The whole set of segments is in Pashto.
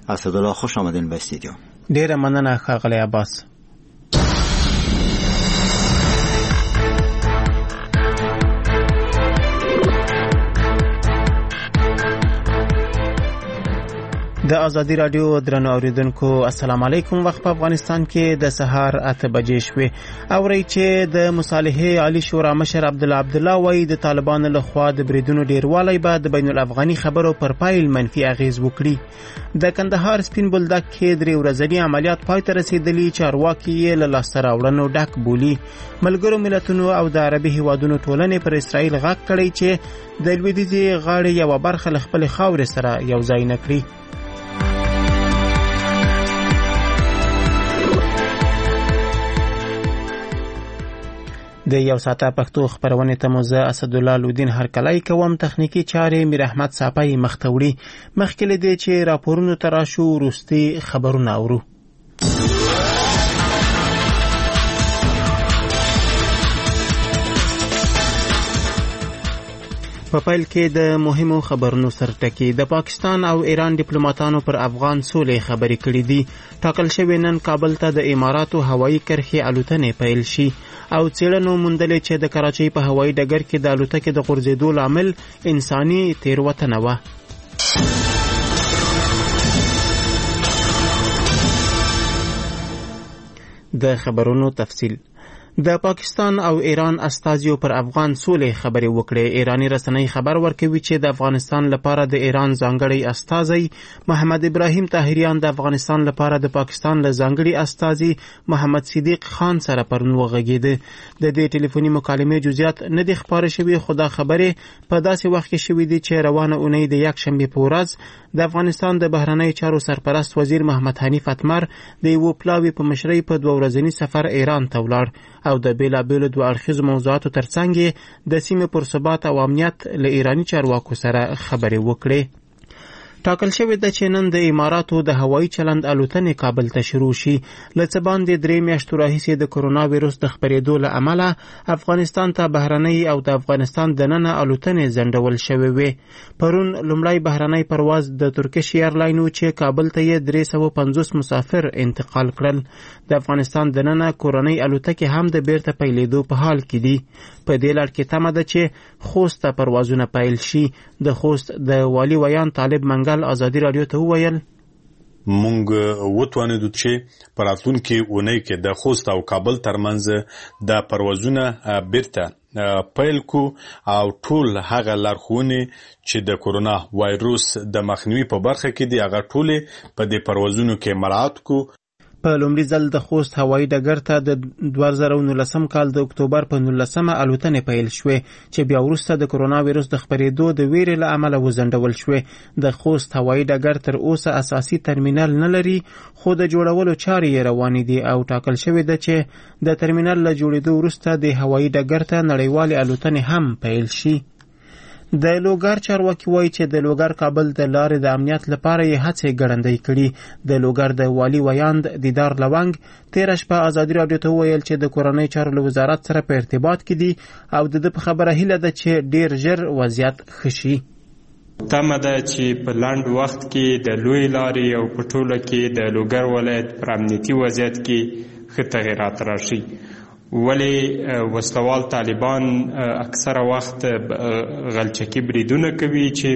اسدالله خوش آمدین به استودیو. ډیره مننه ښاغلی عباس. د ازادي رادیو درنو اوریدونکو السلام علیکم. وخت په افغانستان کې د سهار 8 بجې شوې. اوري چې د مصالحې عالی شورا مشر عبدالله وایي د طالبانو لخوا د بریدونو ډیروالی به د بین الافغاني خبرو پر پایل منفي اغیز وکړي. د کندهار سپین بولدک کې 3 ورځني عملیات پای ته رسیدلي، چارواکي یې له لاسته راوړنو ډک بولي. ملګرو ملتونو او د عربي هیوادونو ټولنې پر اسرائیل غږ کړی چې د لویدیځي غاړې یوه برخه له خپلې خاورې سره یو ځای نه کړي. د یو ساعته پښتو خبرونې ته مو زه اسدالله لودین هرکلی کوم. تخنیکی چارې میر احمد صاپی مخ ته وړي. مخکې له دې چې راپورونو ته راشو وروستي خبرونه اورو. په پیل کې د مهمو خبرونو سرټکی. د پاکستان او ایران ډیپلوماټانو پر افغان سولې خبرې کړې دي. ټاکل شوی نن کابل ته د اماراتو هوایي کرښې الوتنې پیل شي او څېړنو موندلې چې د کراچۍ په هوایي ډګر کې د الوتکې د غورځېدو لامل انساني تېروتنه وه. د خبرونو تفصیل. د پاکستان او ایران استازیو پر افغان سولې خبرې وکړې. ایرانی رسنۍ خبر ورکوي چې د افغانستان لپاره د ایران ځانګړی استازی محمد ابراهیم طاهریان د افغانستان لپاره د پاکستان له ځانګړي استازي محمد صدیق خان سره پرون وغږېده. د دې ټلیفوني مکالمې جزئیات نه دي خپاره شوي، خو دا خبرې په داسې وخت کې شوي دي چې روانه اونۍ د یکشنبې په ورځ د افغانستان د بهرنۍ چارو سرپرست وزیر محمد حنیف اتمر د یوه پلاوي په مشرۍ په 2 ورځني سفر ایران ته ولاړ او د بیلابیلو 2 اړخیزو موضوعاتو ترڅنګ د سیمې پر ثبات او امنیت له ایرانی چارواکو سره خبرې وکړې. ټاکل شوې ده چې نن د اماراتو د هوایي چلند الوتنې کابل ته شروع شي. له څه باندې 3 میاشتو راهیسې د کرونا ویروس د خپرېدو له امله افغانستان ته بهرنۍ او د افغانستان دننه الوتنې ځنډول شوې وې. پرون لومړی بهرنۍ پرواز د ترکیش ایرلاین و چې کابل ته یې 350 مسافر انتقال کړل. د افغانستان دننه کورنۍ الوتکې هم د بیرته پیلېدو په حال کې دي. په دې لړ کې تمه ده چې خوست ته پروازونه پیل شي. د خوست د والي ویان طالب منګل ازادي رادیو ته وویل مونږ وتوانیدو چې په راتلونکي اونۍ کې د خوست او کابل ترمنځ د پروازونه بیرته پیل کو او ټول هغه لارښوونې چې د کرونا وایروس د مخنیوي په برخه کې دي هغه ټول په دې پروازونو کې مراعات کو. په لومړي ځل د خوست هوایي ډګر ته د 2019 کال د اکتوبر په 19 الوتنې پیل شوې چې بیا وروسته د کرونا ویروس د خپرېدو د ویرې له امله وځنډول شوې. د خوست هوایي ډګر تر اوسه اساسي ترمینل نه لري، خو د جوړولو چارې یې روانې دي او ټاکل شوې ده چې د ترمینل له جوړېدو وروسته د هوایي ډګر ته نړیوالې الوتنې هم پیل شي. د لوګر چارواکي وایي چې د لوګر کابل د لارې د امنیت لپاره یې هڅې ګړندۍ کړي. د لوګر د والي ویاند دیدار لونګ تېره شپه ازادي راډیو ته وویل چې د کورنۍ چارو له وزارت سره په ارتباط کې دي او د ده په خبره هیله ده چې ډیر ژر وضعیت ښه شي. تمه ده چې په لنډ وخت کې د لوی لارې او په ټوله کې د لوګر ولایت پر امنیتي وضعیت کې ښه تغیرات راشي. ولی وسلوال طالبان اکثره وخت غلچکی بریدونه کوي چې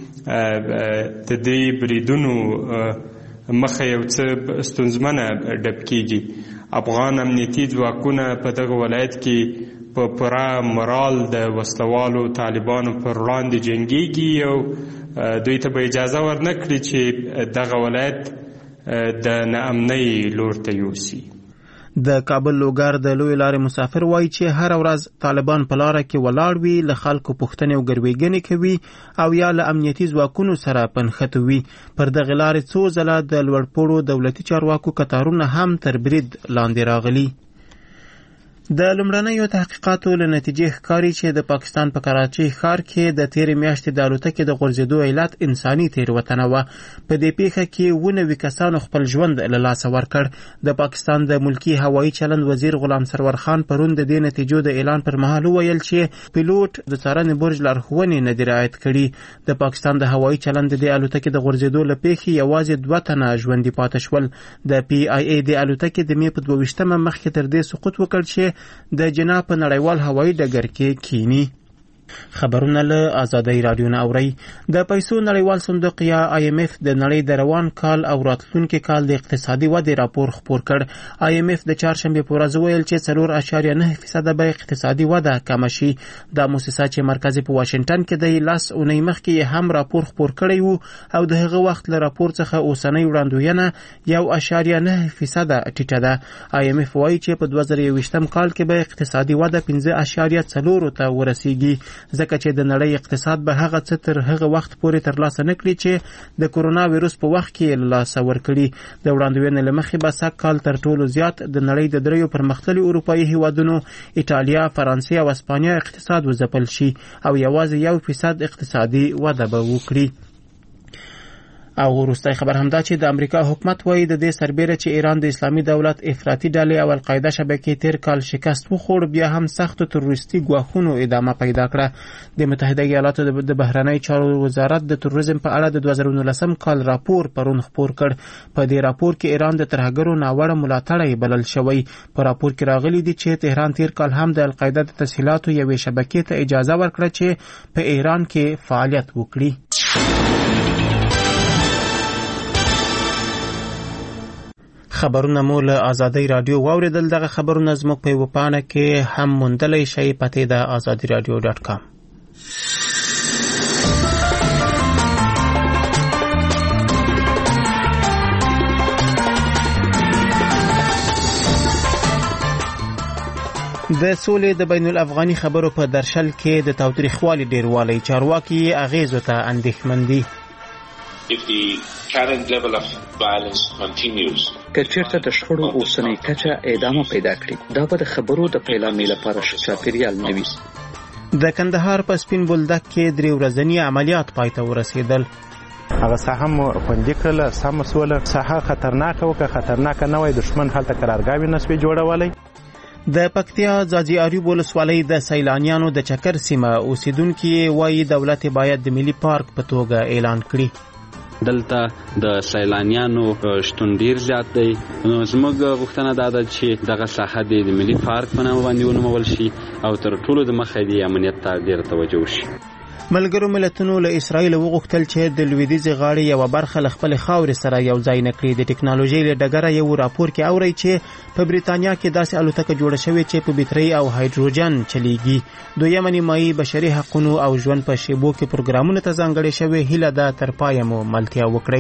د دې بریدونو مخه یو څه ستونزمنه ډب کیږي. افغان امنیتي ځواکونه په دغه ولایت کې په پوره مورال د وسلوالو طالبانو پر وړاندې جنګیږي او دوی ته به اجازه ورنکړي چې دغه ولایت د ناامنۍ لور ته یوسي. د کابل لوګر د لوی لارې مسافر وایي چې هر ورځ طالبان په لاره کې ولاړ وي، له خلکو پوښتنې او ګروېږنې کوي او یا له امنیتي ځواکونو سره پنښته وي. پر دغه لارې څو ځله د لوړپوړو دولتي چارواکو کتارونه هم تر برید لاندې راغلي. د لومړنیو تحقیقاتو له نتیجې ښکاري چې د پاکستان په کراچۍ ښار کې د تېرې میاشتې د الوتکې د غورځېدو علت انساني تېروتنه وه. په دې پیښه کې 90 کسانو خپل ژوند له لاسه ورکړ. د پاکستان د ملکي هوایي چلند وزیر غلام سرور خان پرون د دې نتیجو د اعلان پر مهال وویل چې پیلوټ د څارنې برج لارښوونې نه دي رعایت کړي. د پاکستان د هوایي چلند د الوتکې د غورځېدو له پیښې یوازې 2 تنه ژوندي پاتې شول. د PIA د الوتکې د مې په 22 مخکې تر دې سقوط وکړ چې د جنا په نړیوال هوایي ډګر کې کینی. خبرونه له آزادۍ رادیو نه اورئ. د پیسو نړیوال صندوق یا IMF د نړۍ د روان کال او راتلونکي کال د اقتصادي ودې راپور خپور کړ. IMF د چهارشنبې په ورځ ویل چې 4.9% به اقتصادي وده کمه شي. دا موسسه چې مرکز په واشنگټن کې دی 10 اونۍ مخکې هم راپور خپور کړی وو او د هغه وخت له راپور څخه اوسنۍ وړاندوینه 1.9% ټیټه ده. IMF وایي چې په 2020 کال کې به اقتصادي وده 5.4 ته ورسیږي، ځکه چې د نړۍ اقتصاد به هغه څه تر هغه وخت پورې ترلاسه نه کړي چې د کرونا ویروس په وخت کې لاسه ورکړي. د وړاندوینې له مخې به سږ کال تر ټولو زیات د نړۍ د 3 پرمختللي اروپایي هیوادونو ایټالیا، فرانسې او اسپانیا اقتصاد وځپل شي او یوازې 1% اقتصادي وده به وکړي. او وروستی خبر همدا چې د امریکا حکومت وایي د دې سربیره چې ایران د اسلامي دولت افراطي ډلې او القاعده شبکې تیر کال شکست وخوړ، بیا هم سختو تروریستي ګواښونو ادامه پیدا کړه. د متحده ایالاتو د بهرنی چارو وزارت د تروریزم په اړه د 2019 کال راپور پرون خپور کړ. په دې راپور کې ایران د ترهګرو ناوړه ملاتړی بلل شوی. په راپور کې راغلي دي چې تهران تیر کال هم د القاعده د تسهیلاتو یوې شبکې ته اجازه ورکړه چې په ایران کې فعالیت وکړي. خبرونه مو له آزادۍ رادیو واوریدل. دغه خبرونه زموږ په وپاڼه کې هم موندلی شئ. پته د azadiradio.com. د سولې د بین الافغاني خبرو په درشل کې د تاوتریخوالي ډیروالی چارواکي اغیزو ته اندېښمن دي. که چیرته د شخړو اوسنۍ کچه ادامه پیدا کړي، دا به د خبرو د پیلامې لپاره ښه چاپیریال نه وي. د کندهار په سپین بولدک کې 3 ورځني عملیات پای ته ورسېدل. هغه ساحه مو خوندي کړله، سمه سوله. ساحه خطرناکه وکړه، خطرناکه نه وای، دشمن هلته قرارګاوې نسوي جوړولی. د پکتیا ځاځي اریوب ولسوالۍ د سیلانیانو د چکر سیمه اوسیدونکي وایي دولت باید د ملي پارک په توګه اعلان کړي. دلته د سیلانیانو شتون ډیر زیات دی، نو زموږ غوښتنه دا ده چې دغه ساحه د ملي پارک په نامه باندې ونومول شي او تر ټولو د مخه د امنیت ته ډیر توجه وشي. ملګرو ملتونو له اسرائیل وغوښتل چې د لویدیځ غاړې یو برخه له خپل خاورې سره یو ځای نه کړي. د ټکنالوژي له ډګره یو راپور کې اوري چې په بریتانیا کې داسې الوتکه جوړه شوې چې په بټرۍ او هایدروجن چلیږي. دویمه نیمایي بشري حقوقو او ژوند په شیبو کې پروګرامونه ته ځانګړې شوې. هیله ده تر پایه مو ملتیا وکړئ.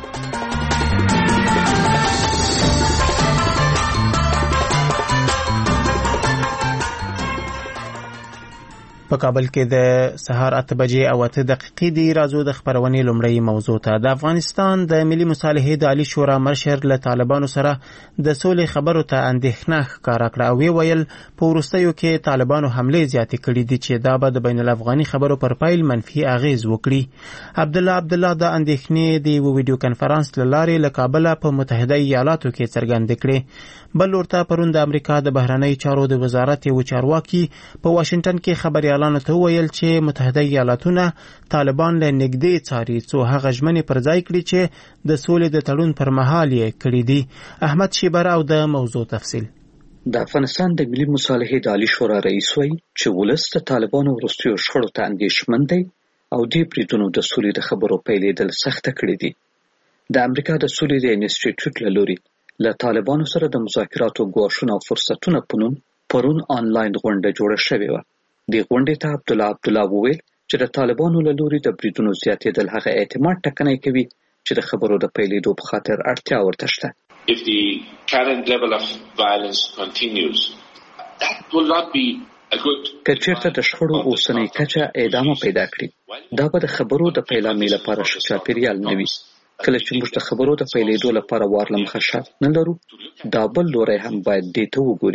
په کابل کې د سهار 8 بجې او 8 دقیقې دی. راځو د خبرونې لومړی موضوع ته. د افغانستان د ملي مصالحې د عالی شورا مشر له طالبانو سره د سولې خبرو ته اندېښنه ښکاره کړه او ویل په وروستیو کې طالبانو حملې زیاتې کړي دي چې دا به د بین الافغاني خبرو پر پیل منفي اغیز وکړي. عبدالله د اندېښنې د ویډیو کنفرانس له لارې له کابل په متحده ایالاتو کې څرګندې کړې. بل ورته پرون د امریکا د بهرنی چارو د وزارت یو چارواکي په واشنگټن کې خبريالانو ته ویل چې متحده ایالاتونه طالبان له نږدې څاري څو هغه ژمنې پر ځای کړي چې د سولې د تړون پر مهال یې کړي دي. احمد شیبر او د موضوع تفصیل. د افغانستان د ملي مصالحې د عالی شورا رئیس وایي چې ولس د طالبانو وروستیو شخړو ته اندېښمن دی او دې بریدونو د سولې د خبرو پیلېدل سخته کړي دي. د امریکا د سولې د انسټیټیوټ له لوري له طالبانو سره د مذاکراتو ګواښونه او فرصتونه په نوم پرون آنلاین غونډه جوړه شوې وه. دې غونډې ته عبدالله وویل چې د طالبانو له لوري د بریدونو زیاتېدل هغه اعتماد ټکنی کوي چې د خبرو د پیلېدو په خاطر اړتیا ورته شته. If the current level of violence continues, that will not be a good. که چیرته د شخړو اوسنۍ کچه ادامه پیدا کړي، دا به د خبرو د پیلامې لپاره ښه چاپیریال نه وي. کله چې موږ د خبرو د پیلېدو لپاره وار له مخه شرط نه لرو، دا بل لوری هم باید دې ته وګوري.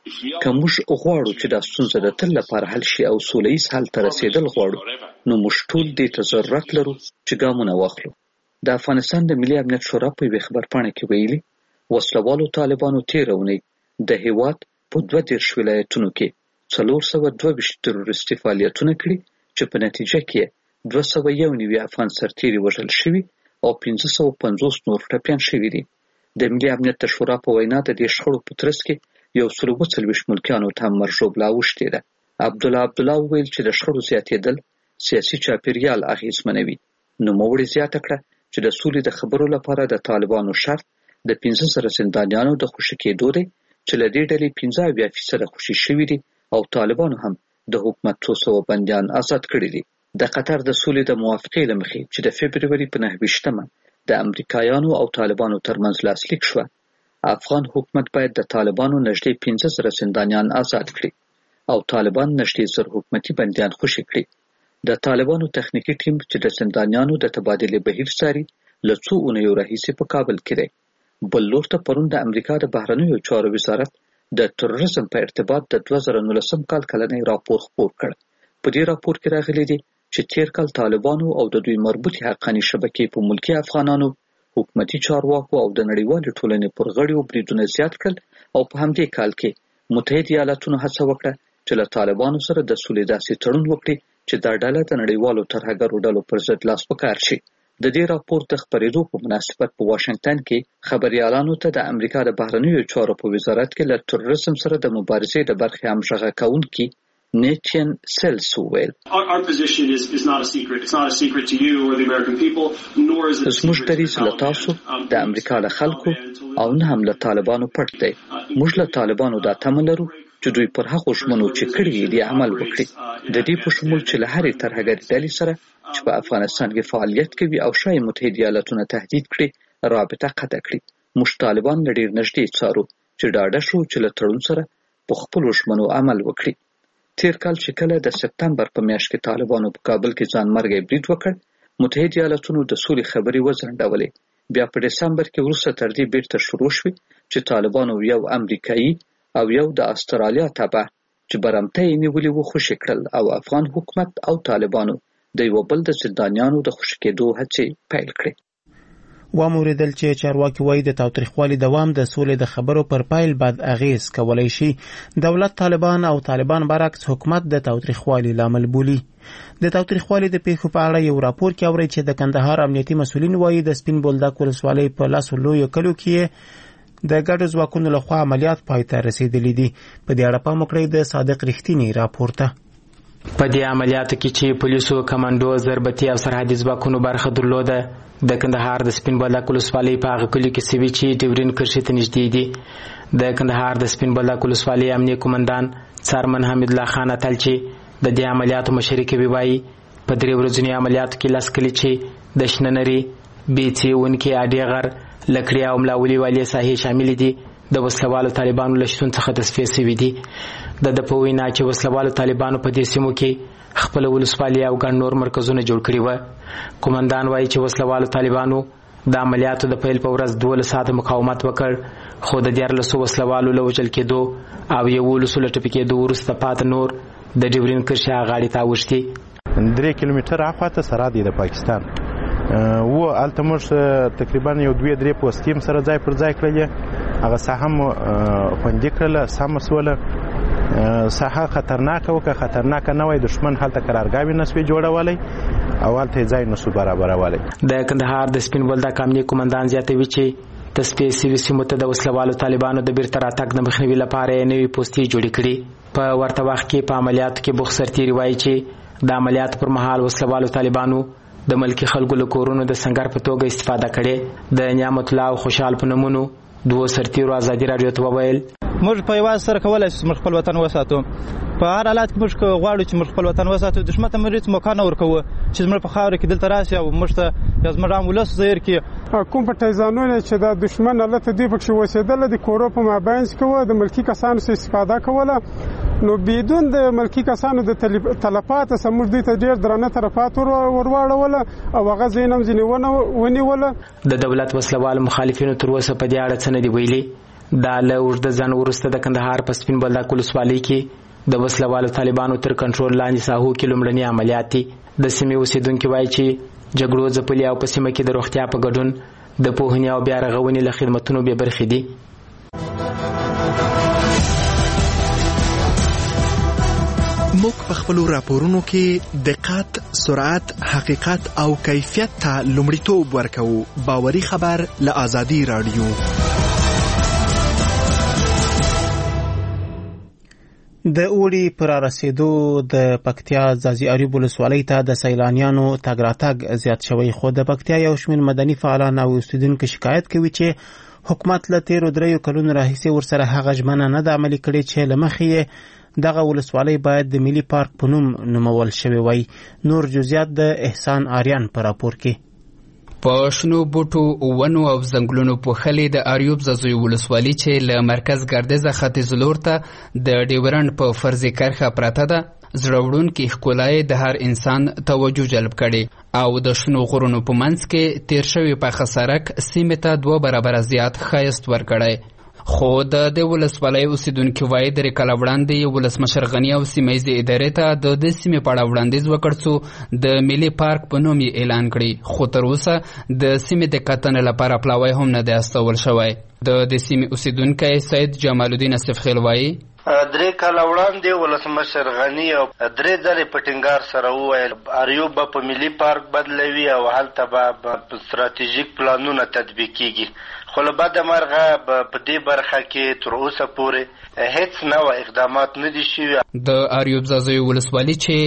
که موږ غواړو چې دا ستونزه د تل لپاره حل شي او سوله ییز حل ته رسیدل غواړو، نو موږ ټول دې ته ضرورت لرو چې ګامونه واخلو. د افغانستان د ملي امنیت شورا په یوې خبرپاڼه کې ویلي، وسلوالو طالبانو تېره اونۍ د هېواد په 22 ولایتونو کې 422 تروریستي فعالیتونه کړي چې په نتیجه کې 291 افغان سرتیري وژل شوي او 550 نور ټپیان شوي دي. د ملي امنیت شورا په وینا د دې شخړو په ترڅ کې 140 ملکیانو ته هم مرژوبله اوښتې ده. عبدالله وویل چې د شخړو زیاتېدل سیاسي چاپیریال اغېزمنوي. نوموړي زیاته کړه چې د سولې د خبرو لپاره د طالبانو شرط د 15,000 زندانیانو د خوشي کېدو دی چې له دې ډلې 15% خوشي شوي دي او طالبانو هم د حکومت 200 بندیان آزاد کړي دي. د قطر د سولې د موافقې له مخې چې د فبروري په 9 د امریکایانو او طالبانو ترمنځ لاسلیک شوه، افغان حکومت باید د طالبانو نږدې 15,000 زندانیان آزاد کړي او طالبان نږدې 1000 حکومتي بندیان خوشي کړي. د طالبانو تخنیکی ټیم چې د زندانیانو د تبادلې بهیر څاري له څو اونیو راهیسې په کابل کې دی. بل لور ته پرون د امریکا د بهرنیو چارو وزارت د تروریزم په ارتباط د 2019 کال کلنی راپور خپور کړ. په دې راپور کې راغلي دي چې تیر کال طالبانو او د دوی مربوطې حقاني شبکې په ملکی افغانانو، حکومتي چارواکو او د نړیوالې ټولنې پر غړیو بریدونه زیات کړل او په همدې کال کې متحده ایالاتونو هڅه وکړه چې له طالبانو سره د سولې داسې تړون وکړي چې دا ډله د نړیوالو ترهګرو ډلو پر ضد لاس په کار شي. د دې راپور د خپرېدو په مناسبت په واشنگټن کې خبريالانو ته د امریکا د بهرنیو چارو په وزارت کې له تروریزم سره د مبارزې د برخې همغږي کوونکي نیتین سیلس وویل، زموږ دریځ له تاسو د امریکا له خلکو او نه هم له طالبانو پټ دی. موږ له طالبانو دا تمه لرو چې دوی پر هغو ژمنو چې کړي دي عمل وکړي، د دې په شمول چې له هرې ترهګرې ډلې سره چې په افغانستان کې فعالیت کوي او شاید متحده ایالاتونه تهدید کړي رابطه قطع کړي. موږ طالبان له ډېر نږدې څارو چې ډاډه شو چې له تړون سره په خپلو ژمنو عمل وکړي. تیر کال چې کله د سپتمبر په میاشت کې طالبانو په کابل کې ځانمرګی برید وکړ، متحده ایالاتونو د سولې خبرې وځنډولې. بیا په دسمبر کې وروسته تر دې بیرته شروع شوې چې طالبانو یو امریکایي او یو د استرالیا تبع چې برمته یې نیولي وو خوشي کړل او افغان حکومت او طالبانو د یو بل د زندانیانو د خوشي کېدو هڅې پیل کړې. واموریدل چې چارواکي وایي د تاوتریخوالي دوام د سولې د خبرو پر پایل بد اغیز کولای شي. دولت طالبان او طالبان برعکس حکومت د تاوتریخوالي لامل بولي. د تاوتریخوالي د پیښو په اړه یو راپور کې اوري چې د کندهار امنیتي مسولین وایي د سپین بولدک ولسوالۍ په لاسو لویو کلو کې د ګډو ځواکونو لخوا عملیات پای ته رسیدلي دي. په دې اړه پام وکړئ د صادق رښتینی راپور ته. په دې عملیاتو کې چې پولیسو، کمانډو، ضربتي او سرحدي ځواکونو برخه درلوده، د کندهار د سپین بولدک ولسوالۍ په هغه کلي کې سوي چې ډیورین کرښې ته نږدې دي. د کندهار د سپین بولدک ولسوالۍ امنیه قومندان څارمن حمید الله خان اتل چې د دې عملیاتو مشري کوي وایي په 3 ورځني عملیاتو کې 10 کلي چې د شننري، بیڅې، ونکې، اډیغر، لکړی او ملاولي والي ساحې شامل دي د وسلوالو طالبانو له شتون څخه تصفیه شوي دي. د په وینا چې وسلوالو طالبانو په دې سیمو کې خپل ولسوالي او ګڼ نور مرکزونه جوړ کړي وو. قومندان وایي چې وسلوالو طالبانو د عملیاتو د پیل په ورځ 12 ساعته مقاومت وکړ، خو د 14 وسلوالو له وژل کېدو او 11 له ټپي کېدو وروسته پات نور د ډیورین کرښې غاړې ته اوښتي. 3 کیلومتره اخواته سره دی د پاکستان و الته موږ تقریبا یو 2-3 پوسټیم سره ځای پر ځای کړل. هغه ساحه مو خوندي کړله، سم سوله. ساحه خطرناکه وکه، خطرناکه نه وای، دشمن هلته قرارګاوي نسوي جوړولای او هلته ځای نسو برابرولای. د کندهار د سپین بولدک امنیه قومندان زیاتوي چې تصفیه شوي سیمو ته د وسلوالو طالبانو د بیرته راتګ د مخنیوي لپاره نوې پوستې جوړې کړي. په ورته وخت کې په عملیاتو کې بوخ سرتیري وایي چې د عملیاتو پر مهال وسلوالو طالبانو د ملکی خلکو له کورونو د سنگر په توګه استفاده کړي. د نعمت الله او خوشحال په نومونو 2 سرتیرو ازادي رادیو ته وویل، موږ په یوازې سره کولای شو خپل وطن وساتو. په هر حالت کې موږ غواړو چې موږ خپل وطن وساتو. دښمن ته موږ موقع نه ورکوو چې موږ په خاور کې دلته راشي او موږ ته زموږ امولس زیر کې کوم پټایزانونه چې د دښمن الله ته دی پکې وسیدل د کورو په مابین کې د ملکی کسانو څخه استفاده کوله. نو بدون د ملکی کسانو د تلفات سمور دي ته ډیر درنه طرفات ورواړول او هغه زینم ونیول. د دولت وسلوال مخالفینو تر اوسه په دې اړه څه نه دی ویلي. دا له اوږده ځنډ وروسته د کندهار په سپین بولدک ولسوالۍ کې د وسلوالو طالبانو تر کنټرول لاندې ساحو کې لومړني عملیات دي. د سیمې اوسیدونکي وایي چې جګړو ځپلي او په سیمه کې د روغتیا په ګډون د پوهنې او بیا رغونې له خدمتونو بې برخې دي. موږ په خپلو راپورونو کې دقت، سرعت، حقیقت او کیفیت ته لومړیتوب ورکوو. باوري خبر له آزادي رادیو. د اوړي پر رسیدو د پکتیا ځاځي اریوب ولسوالۍ ته د سیلانیانو تګ راتګ زیات شوی، خو د پکتیا یو شمېر مدني فعالان او اوسیدونکو شکایت کوي چې حکومت له تیرو 3 کلونو راهیسې ورسره هغه ژمنه نه ده عملي کړې چې له مخې یې دغه ولسوالۍ باید د ملي پارک په نوم نومول شوی وای. نور جزئیات د احسان آریان په راپور کې. په شنو بوټو، ونو او ځنګلونو پوښلې د اریوب ځاځي ولسوالۍ چې له مرکز ګردیزه ختیځ لور ته د ډیورنډ په فرضي کرښه پرته ده، زړه وړونکې ښکلا د هر انسان توجه جلب کړي او د شنو غرونو په منځ کې تیر شوی پاخه سړک سیمې ته 2 برابره زیات ښایست ورکړی. خو د ولسوالۍ اوسیدونکي وایي 3 کاله وړاندې ولسمشر غني او سیمهیزې ادارې ته د دې سیمې په اړه وړاندیز وکړ څو د ملي پارک په نوم یې اعلان کړي، خو تر اوسه د سیمې د کتنې لپاره پلاوی هم نه دی استول شوی. د دې سیمې اوسیدونکی سید جمال الدین اسفخیل وایي 3 کاله وړاندې ولسمشر غني او 3 ځلې په ټینګار سره وویل اریوب به په ملي پارک بدلوي او هلته به ستراتیژیک پلانونه تطبیق کیږي، خو له بده مرغه په دې برخه کې تر اوسه پورې هیڅ نوع اقدامات نه دي شوي. د اریوب ځاځي ولسوالۍ چې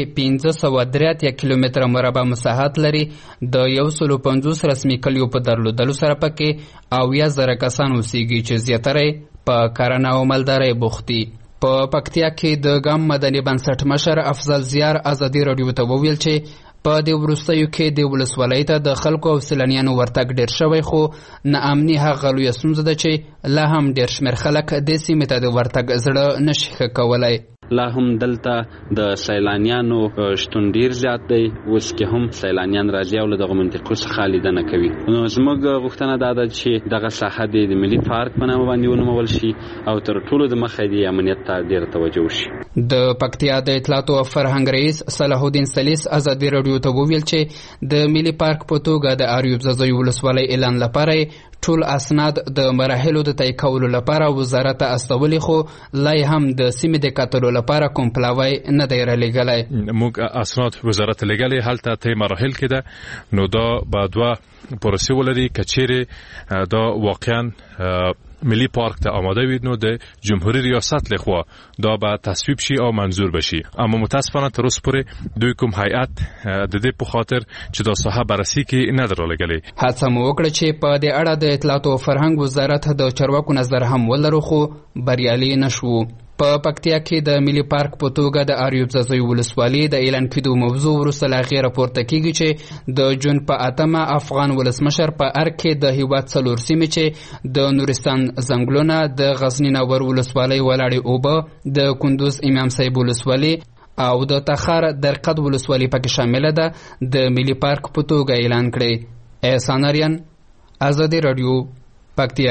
583 کیلومتره مربع مساحت لري، د 150 رسمي کلیو په درلودلو سره پکې 80,000 کسان اوسېږي چې زیاتره په کرنه او مالدارۍ بوخت دي. په پکتیا کې د ګام مدني بنسټ مشر افضل زیار آزادي رادیو ته وویل چې په دې وروستیو کې د ولسوالۍ ته د خلکو او سیلانیانو ورتګ ډېر شوی، خو ناامني هغه لویه ستونزه ده چې لا هم ډېر شمېر خلک دې سیمې ته د ورتګ زړه نشي ښه کولی. لا هم دلته د سیلانیانو شتون ډیر زیات دی، اوس کې هم سیلانیان راځي او له دغه منطقو څخه لیدنه کوي. نو زموږ غوښتنه دا ده چې دغه ساحه د ملي پارک په نامه باندې ونومول شي او تر ټولو د مخه د امنیت ته ډېر توجه وشي. د پکتیا د اطلاعات او فرهنګ رئیس صلاح الدین سلیس آزادي رادیو ته وویل چې د ملي پارک په توګه د اریوب ځاځي ولسوالۍ اعلان لپاره ټول اسناد د مراحلو د طی کولو لپاره وزارت ته استولي، خو لا هم د سیمې د کتلو لپاره کوم پلاوی نه دی رالیږلی. موږ اسناد وزارت ته لیږلي، هلته طی مراحل کې ده، نو دا به 2 پروسې ولري. که چیرې دا واقعا ملي پارک ته آماده وي نو د جمهوریت ریاست لخوا دا به تصویب شي او منظور بشي، اما متاسفانه تر اوسه پورې دوی کوم هیئت د دې په خاطر چې دا ساحه بررسي کې نه درلګلې. هڅه مو وکړه چې په دې اړه د اطلاعات او فرهنګ وزارت د چارواکو نظر هم ولرو، خو بریالي نشو. په پکتیا کې د ملي پارک په توګه د اریوب ځاځي ولسوالۍ د اعلان کېدو موضوع وروسته له هغې راپورته کېږي چې د جون په 8 افغان ولسمشر په ارګ کې د هیواد 4 سیمې چې د نورستان ځنګلونه، د غزني ناور ولسوالۍ ولاړې اوبه، د کندوز امام صاحب ولسوالۍ او د تخار درقد ولسوالۍ پکې شامله ده د ملي پارک په توګه اعلان کړي. احسان آریان، آزادي رادیو، پکتیا.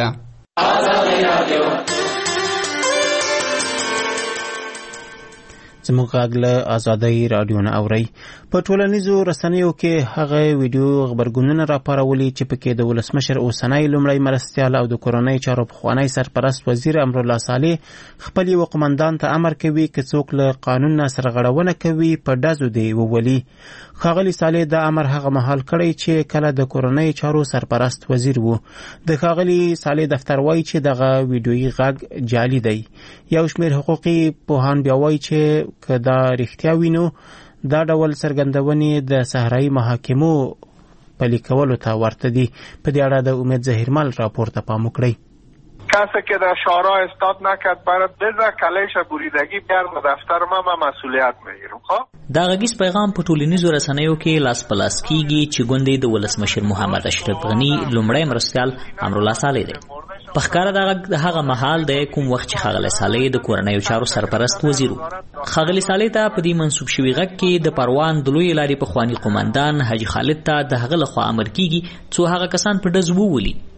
زموږ غږ له آزادۍ رادیو نه اورئ. په ټولنیزو رسنیو کې هغه ویډیو خبرګونونه راپارولي چې پکې د ولسمشر اوسنی لومړی مرستیال او د کورنۍ چارو پخوانی سرپرست وزیر امرالله صالح خپل یو قمندان ته امر کوي که څوک له قانون نه سرغړونه کوي په ډزو دی وولي. ښاغلي صالح دا امر هغه مهال کړی چې کله د کورنۍ چارو سرپرست وزیر وو. د ښاغلي صالح دفتر وایي چې دغه ویډیویي غږ جعلي دی. یو شمېر حقوقي پوهان بیا وایي چې که دا رښتیا وي نو دا ډول څرګندونې د صحرایي محاکمو پلي کولو ته ورته دي. په دې اړه د امید ظهیرمل راپور ته پام وکړئ. کسی که در شورا استاد نکرد برات بزر کلیش بریدگی بیار و دفتر ما مسئولیت میگیرم. خب دا غږیز پیغام په ټولنیزو رسنیو کې لاس په لاس کیږي چې ګوندې د ولسمشر محمد اشرف غني لومړی مرستیال امرالله صالح دی. په ښکاره دا غږ د هغه مهال دی کوم وخت چې ښاغلی صالح د کورنیو چارو سرپرست وزیر و. ښاغلي صالح ته په دې منسوب شوي غږ کې د پروان د لویې لارې پخواني قومندان حاجي خالد ته د هغه لخوا امر کیږي څو هغه کسان په ډز وولي.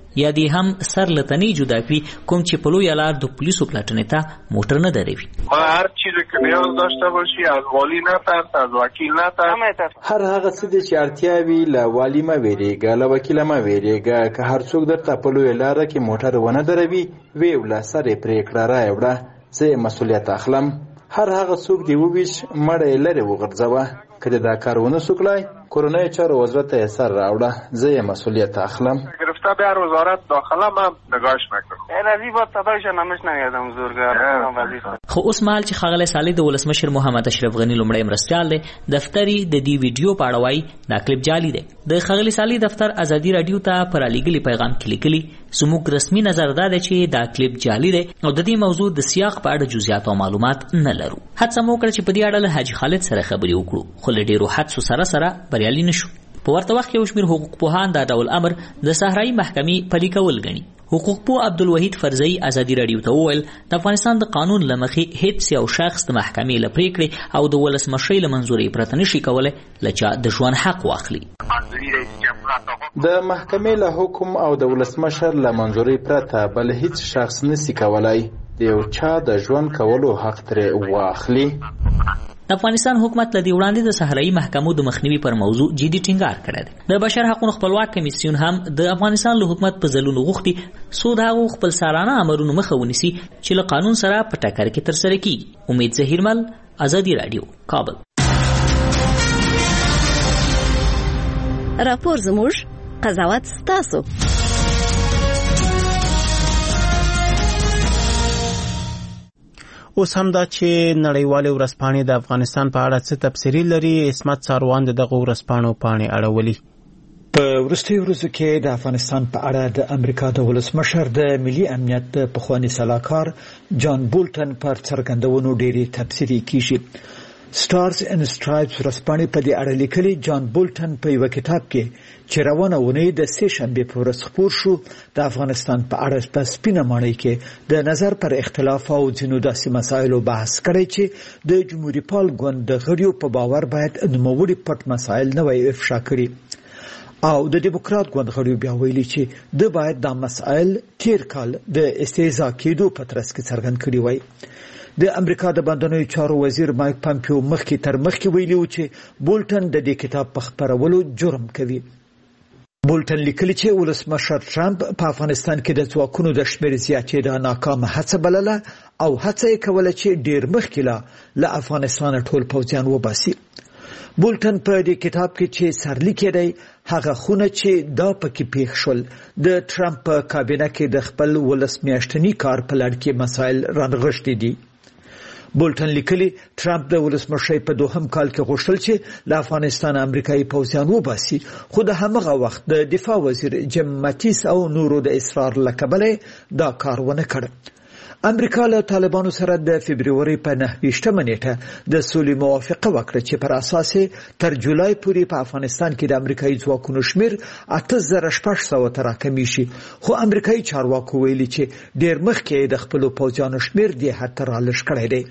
یا دې هم سر له تنې جدا کړي کوم چې په لویه لار د پولیسو پلټنې ته موټر نه دروي. ما هر چیز که نیاز داشته باشی از والی نترس، از وکیل نترس. هر هغه څه چې اړتیا وي له والی مه ویریږه، له وکیله مه ویریږه. که هر څوک درته په لویه لاره کې موټر ونه دروي ویې وله سر یې پرېکړه رایې وړه، زه یې مسؤلیت اخلم. هر هغه څوک دې وویش مړی یې لرې وغورځوه. که دې دا کار ونه سو کړی کورنیو چارو وزارت ته یې سر راوړه، زه یې مسؤلیت اخلم. گرفته به وزارت داخله من نگاهش نکنم. رضی با صدایش نمش نمیادم زورگار وظیفه. خو اوس مهال چې ښاغلی صالح د ولسمشر محمد اشرف غني لومړی مرستیال دی، دفتري د دې ویډیو په اړه وایي دا کلیپ جعلي دی. د ښاغلي صالح دفتر ازادي راډیو ته په رالیږلي پیغام کې لیکلي زموږ رسمي نظر دا دی چې دا کلیپ جعلي دی او د دې موضوع د سیاق په اړه جزئیات او معلومات نه لرو. هڅه مو وکړه چې په دې اړه له حاجي خالد سره خبرې وکړو خو له ډېرو حدسو سره بریالي نه شو. په ورته وخت کې یو شمېر حقوق پوهان دا ډول امر د صحرایي محکمې پلي کول ګڼي. حقوق پوه عبدالوحید فرزئی ازادي راډیو ته وویل د افغانستان د قانون له مخې هیڅ یو شخص د محکمې له پرېکړې او د ولسمشرۍ له منظورۍ پرته نشي کولی له چا د ژوند حق واخلي. د محکمې له حکم او د ولسمشر له منظورۍ پرته بل هیڅ شخص نشي کولی د یو چا د ژوند کولو حق ترې واخلي. د افغانستان حکومت له دې وړاندې د صحرایي محکمو د مخنیوي پر موضوع جدي ټینګار کړی دی. د بشر حقوقو خپلواک کمیسیون هم د افغانستان له حکومت په ځلونو غوښتي څو د هغو خپل سارانه امرونو مخه ونیسي چې له قانون سره په ټکر کې ترسره کیږي. امید ظهیرمل، ازادي راډیو، کابل. راپور زموږ، قضاوت ستاسو. اوس هم دا چې نړیوالې ورځپاڼې د افغانستان په اړه څه تبصرې لري، عصمت ساروان د دغو ورځپاڼو پاڼې اړولي. په وروستیو ورځو کې د افغانستان په اړه د امریکا د ولسمشر د ملي امنیت پخوانی سلاکار جان بولټن پر څرګندونو ډېرې تبصرې کیږي. سټارز اینډ سټرایپس ورځپاڼې په دې اړه لیکلي جان بولټن په یو کتاب کې چې روانه اونۍ د سې شنبې په ورځ خپور شو د افغانستان په اړه په سپینه ماڼۍ کې د نظر پر اختلاف او ځینو داسې مسایلو بحث کړی چې د جمهوریت پال ګوند د غړیو په باور باید نوموړي پټ مسایل نه وای افشا کړي او د ډیموکرات ګوند غړیو بیا ویلي چې د باید دا مسایل تیر کال د استهزاء کېدو په ترڅ کې څرګند کړي وای. د امریکا د بندرونو چارو وزیر مایک پامپیو مخکې ویلي و چې بولټن د دې کتاب په خپرولو جرم کوي. بولټن لیکلی چې ولسمشر ټرمپ په افغانستان کې د ځواکونو د شمېر زیاتېدا ناکامه هڅه بلله او هڅه یې کوله چې ډېر مخکې له افغانستان ټول پوځیان وباسي. بولټن په دې کتاب کې چې سرلیک دی هغه خونه چې دا پکې پیښ شول د ټرمپ په کابینه کې د خپل ولس میاشتني کار په لړ کې مسایل رانغښتي دي. بولټن لیکلی ټرمپ د ولسمشرۍ په دوهم کال کې غوښتل چې له افغانستان امریکایي پوځیان وباسي خو د همغه وخت د دفاع وزیر جیم ماتیس او نورو د اصرار له کبله دا کار ونه کړ. امریکا له طالبانو سره د فبرवरी په 9 نیټه د سولې موافقه وکړه چې پر اساس تر جولای پورې په افغانستان کې د امریکایي ځواکونو شمیر 8600 ته راکمي شي خو امریکایي چارواکو ویلي چې ډېر مخکې د خپل پوځیانو شمیر د هتر رالش کړی دی.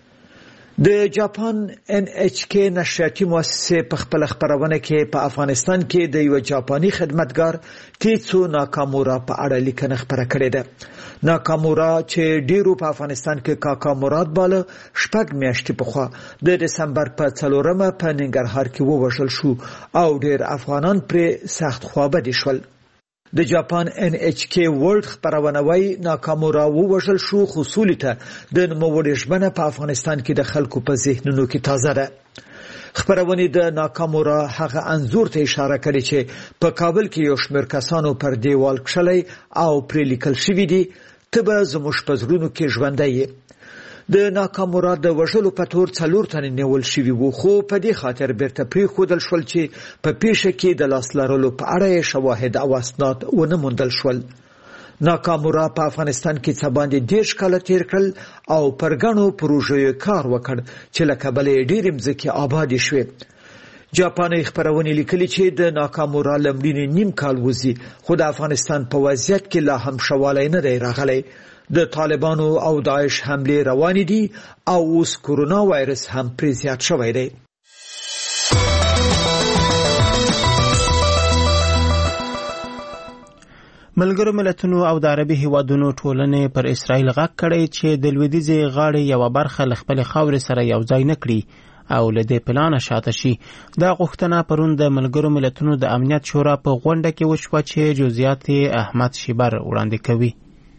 د جاپان NHK نشریاتي مؤسسه په خپل خبرونه کې په افغانستان کې د یو جاپاني خدمتګار تیتسو ناکامورا په اړه لیکنه خبره کړې ده. ناکامورا چې ډیرو په افغانستان کې کاکا مراد باله شپږ میاشتې پخوا د دسمبر په 4مه په ننګرهار کې ووژل شو او ډیر افغانان پر سخت خوابدي شول. د جاپان NHK ورلد خبرونه وايي ناکامورا ووژل شو خو سولته د نوموړي ژبنه په افغانستان کې د خلکو په ذهنونو کې تازه ده. خبرونه د ناکامورا هغه انزور ته اشاره کوي چې په کابل کې یو شمېر کسانو پر دیوال کښلې او پر لیکل شوی دي ته به زموږ په زړونو کې ژوندۍ. د ناکامورا د وژلو په تور 4 تنه نیول شوی وو خو په دې خاطر بیرته پریښودل شول چې په پیښه کې د لاس لرلو په اړه شواهد او اسناد ونه موندل شول. ناکامورا په افغانستان کې څه باندې 10 کاله تیر کړل او پر غنو پروژې کار وکړ چې لکه بلې ډېرې مځکې آباد شوې. جاپاني خبرونه لیکلي چې د ناکامورا لمړینې نیم کال وځي خو د افغانستان په وضعیت کې لا هم شواله نه دی راغلی. د طالبانو او داعش حمله روان دي او اوس کورونا وایرس هم پرې زیات شوی دی. ملګرو ملتونو او د عربي هیوادونو ټولنې پر اسرائیل غږ کړی چې د لویدیځې غاړې یوه برخه له خپلې خاورې سره یو ځای نه کړي او له دې پلانه شاته شي. دا غوښتنه پرون د ملګرو ملتونو د امنیت شورا په غونډه کې وشوه چې جزئیات احمد شیبر وړاندې کوي.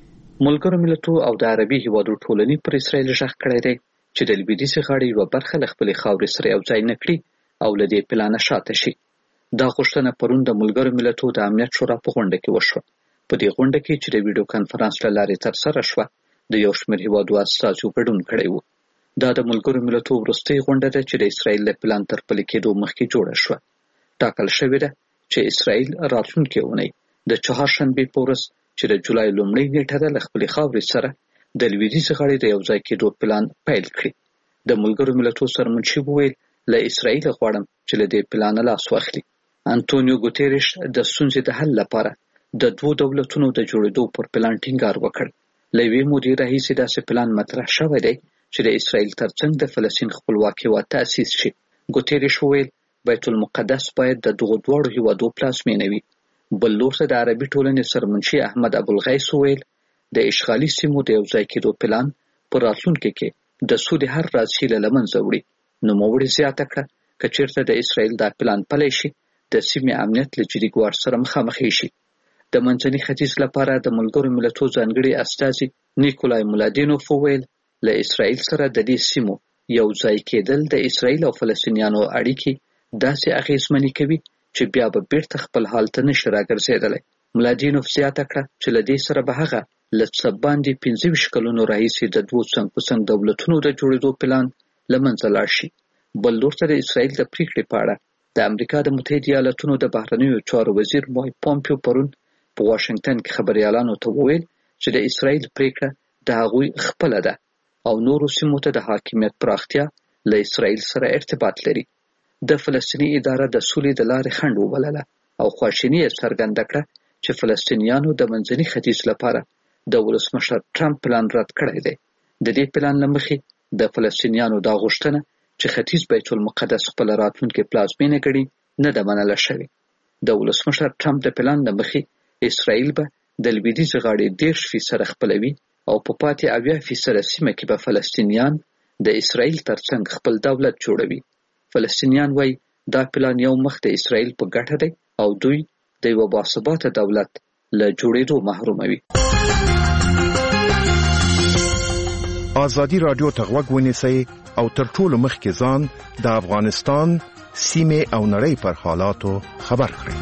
ملګرو ملتونو او د عربي هیوادونو ټولنې پر اسرائیل غږ کړی دی چې د لویدیځې غاړې یوه برخه له خپلې خاورې سره یو ځای نه کړي او له دې پلانه شاته شي. دا غوښتنه پرون د ملګرو ملتونو د امنیت شورا په غونډه کې وشوه. په دې غونډه کې چې د ویډیو کانفرنس له لارې ترسره شوه د یو شمېر هیوادو استازو ګډون کړی و. دا د ملګرو ملتونو وروستۍ غونډه ده چې د اسرائیل له پلان تر پلي کېدو مخکې جوړه شوه. ټاکل شوې ده چې اسرائیل راتلونکې اونۍ د چهارشنبې په ورځ چې د جولای لومړۍ نیټه ده له خپلې خاورې سره د لویدیځې غاړې د یو ځای کېدو پلان پیل کړي. د ملګرو ملتونو سرمنشي وویل له اسرائیل غواړم چې له دې پلانه لاس واخلي. انټونیو ګوتيريش د ستونزې د حل لپاره د دوو دولتونو د جوړېدو پر پلان ټینګار وکړ. له یوې مودې راهیسې داسې پلان مطرح شوی دی چې د اسرائیل ترڅنګ د فلسطین خپلواکي هېواد تأسیس شي. ګوتيريش وویل بیت المقدس باید د دغو دواړو هېوادو پلازمینه وي. بل لور ته د عربي ټولنې سرمنشي احمد ابوالغیث وویل د اشغالي سیمو د یو ځای کېدو پلان په راتلونکي کې د سولې هر راز هیله له منځه وړي. نوموړي زیاته کړه که چېرته د اسرائیل دا پلان پلی شي د سیمې امنیت له جدي ګواښ سره مخامخ شي. د منځني ختیځ لپاره د ملګرو ملتونو ځانګړي استازي نیکولای مولادینوف وویل له اسرائیل سره د دې سیمو یو ځای کېدل د اسرائیل او فلسطینیانو اړیکې داسې اغېزمنې کوي چې بیا به بیرته خپل حال ته نشي راګرځېدلی. مولادینوف زیاته کړه چې له دې سره به هغه له څه باندې 25 کلونو راهیسې د دوو څنګ په څنګ دولتونو د جوړېدو پلان له منځه لاړ شي. بل لور ته د اسرائیل د پریکړې په اړه د امریکا د متحده ایالاتونو د بهرنیو چارو وزیر مایک پومپیو پرون په واشنگټن کې خبریالانو ته وویل چې د اسرائیل پریکړه د هغوی خپله ده او نورو سیمو ته د حاکمیت پراختیا له اسرائیل سره ارتباط لري. د فلسطیني اداره د سولې د لارې خنډ وبلله او خواشیني یې څرګنده کړه چې فلسطینیانو د منځني ختیځ لپاره د ولسمشر ټرمپ پلان رد کړی دی. د دې پلان له مخې د فلسطینیانو دا غوښتنه چې ختیځ بیت المقدس خپله راتلونکې پلازمینه ګڼي نه ده منله شوې. د ولسمشر ټرمپ د پلان له مخې اسرائیل به د لویدیځې غاړې 30% خپلوي او په پاتې 80% سیمه کې به فلسطینیان د اسرائیل ترڅنګ خپل دولت جوړوي. فلسطینیان وایي دا پلان یو مخ د اسرائیل په ګټه دی او دوی د یوه باثباته دولت له جوړېدو محروموي. ازادي رادیو ته غوږ ونیسئ او تر ټولو مخکې ځان د افغانستان سیمې او نړۍ پر حالاتو خبر کړئ.